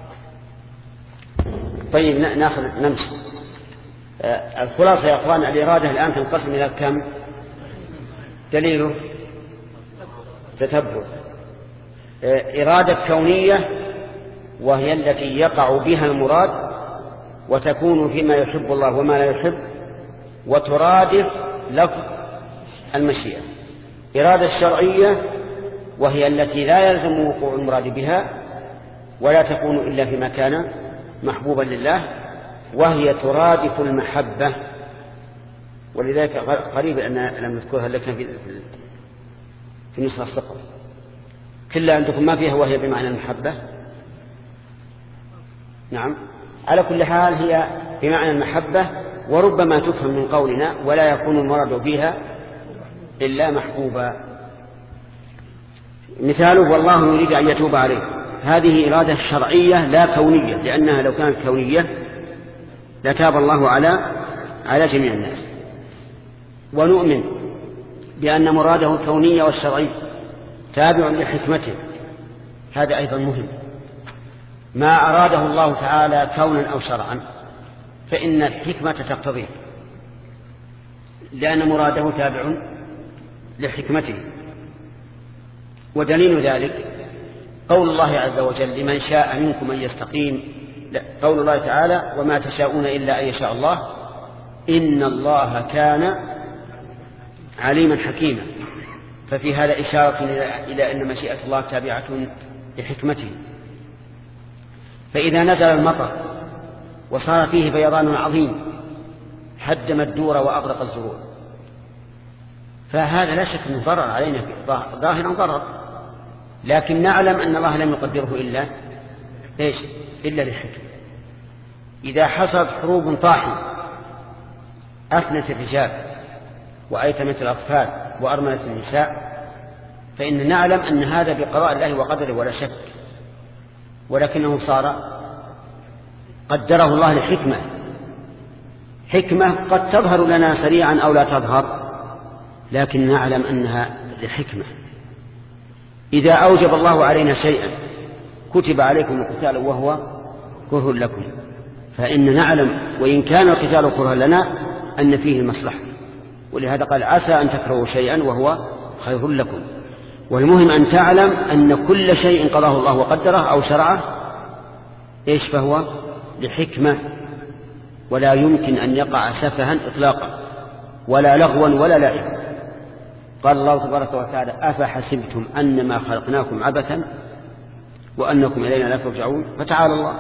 طيب، نمشي. الخلاصة يا أخوان، الإرادة الآن تنقسم إلى كم؟ دليله تتبع. إرادة كونية وهي التي يقع بها المراد وتكون فيما يحب الله وما لا يحب وترادف لفظ المشيئة. إرادة الشرعية وهي التي لا يلزم وقوع المراد بها ولا تكون إلا فيما كان محبوبا لله، وهي ترادف المحبة. ولذلك قريب أن لم نذكرها لكن في نصف السقط كلا عندكم ما فيها وهي بمعنى المحبة. نعم، على كل حال هي بمعنى المحبة، وربما تفهم من قولنا ولا يكون المراد بها إلا محبوبا. مثاله والله يريد أن يتوب عليه، هذه إرادة شرعية لا كونية، لأنها لو كانت كونية لتاب الله على جميع الناس. ونؤمن بأن مراده الكونية والشرعي تابع لحكمته، هذا أيضا مهم. ما أراده الله تعالى كونا أو شرعا فإن الحكمة تقتضيه، لأن مراده تابع لحكمته. ودليل ذلك قول الله عز وجل لمن شاء منكم أن يستقيم، قول الله تعالى وما تشاءون إلا أن يشاء الله إن الله كان عليما حكيما. ففي هذا إشارة إلى أن مشيئة الله تابعة لحكمته. فإذا نزل المطر وصار فيه فيضان عظيم هدم الدور وأغرق الزروع، فهذا لا شك أنه ضرر علينا، ظاهرا ضرر، لكن نعلم أن الله لم يقدره إلا للحكمة. إذا حصلت حروب طاحنة أفنت الرجال وأيتمت الأطفال وأرملت النساء فإن نعلم أن هذا بقضاء الله وقدره ولا شك، ولكنه صار قدره الله لحكمة، حكمة قد تظهر لنا سريعا أو لا تظهر، لكن نعلم أنها لحكمة. إذا أوجب الله علينا شيئا كتب عليكم القتال وهو كره لكم، فإن نعلم وإن كان القتال كرها لنا أن فيه المصلحة، ولهذا قال عسى أن تكرهوا شيئا وهو خير لكم. والمهم أن تعلم أن كل شيء قضاه الله وقدره أو شرعه فهو لحكمة، ولا يمكن أن يقع سفها إطلاقا ولا لغوا ولا لعبا. قال الله تبارك وتعالى أفحسبتم أنما خلقناكم عبثا وأنكم إلينا لا ترجعون، فتعالى الله.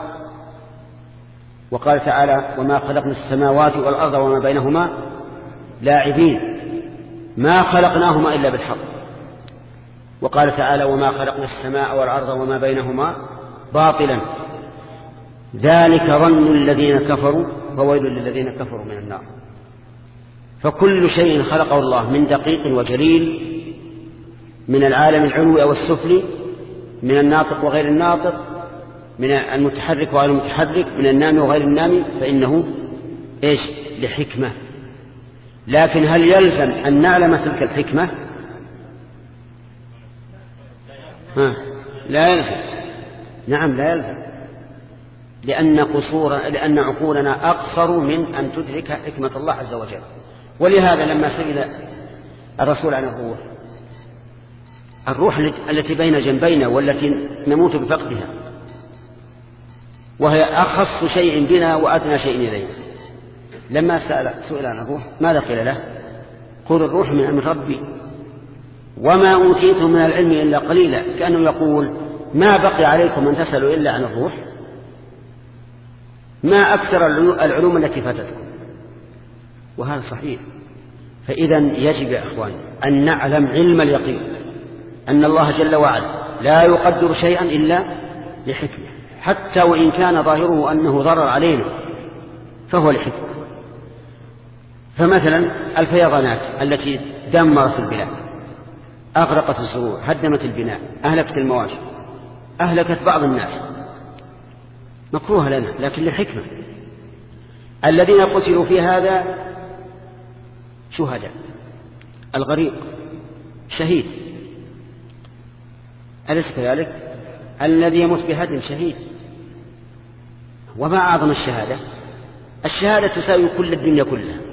وقال تعالى وما خلقنا السماوات والأرض وما بينهما لاعبين ما خلقناهما إلا بالحق. وقال تعالى وما خلقنا السماء والأرض وما بينهما باطلا ذلك ظن الذين كفروا فويل للذين كفروا من النار. فكل شيء خلقه الله من دقيق وجليل من العالم العلوي أو السفلي، من الناطق وغير الناطق، من المتحرك وغير المتحرك، من النامي وغير النامي، فإنه إيش؟ لحكمة. لكن هل يلزم أن نعلم تلك الحكمة؟ لا يلزم. نعم لا يلزم، لأن عقولنا أقصر من أن تدرك حكمة الله عز وجل. ولهذا لما سئل الرسول عن الروح التي بين جنبينا والتي نموت بفقدها، وهي أخص شيء بنا وأدنى شيء إلينا، لما سئل عن الروح ماذا قيل له؟ قل الروح من أمر ربي وما أوتيتم من العلم إلا قليلا، كأنه يقول ما بقي عليكم أن تسألوا إلا عن الروح، ما أكثر العلوم التي فاتتكم. وهذا صحيح. فإذا يجب يا إخواني أن نعلم علم اليقين أن الله جل وعلا لا يقدر شيئا إلا لحكمة، حتى وإن كان ظاهره أنه ضرر علينا فهو لحكمة. فمثلا الفيضانات التي دمرت البلاد، أغرقت الزروع، هدمت البناء، أهلكت المواشي، أهلكت بعض الناس، مكروه لنا لكن لحكمة. الذين قتلوا في هذا شهداء، الغريق شهيد، أليس كذلك؟ الذي يموت بهدم شهيد. وما أعظم الشهادة؟ الشهادة تساوي كل الدنيا كلها.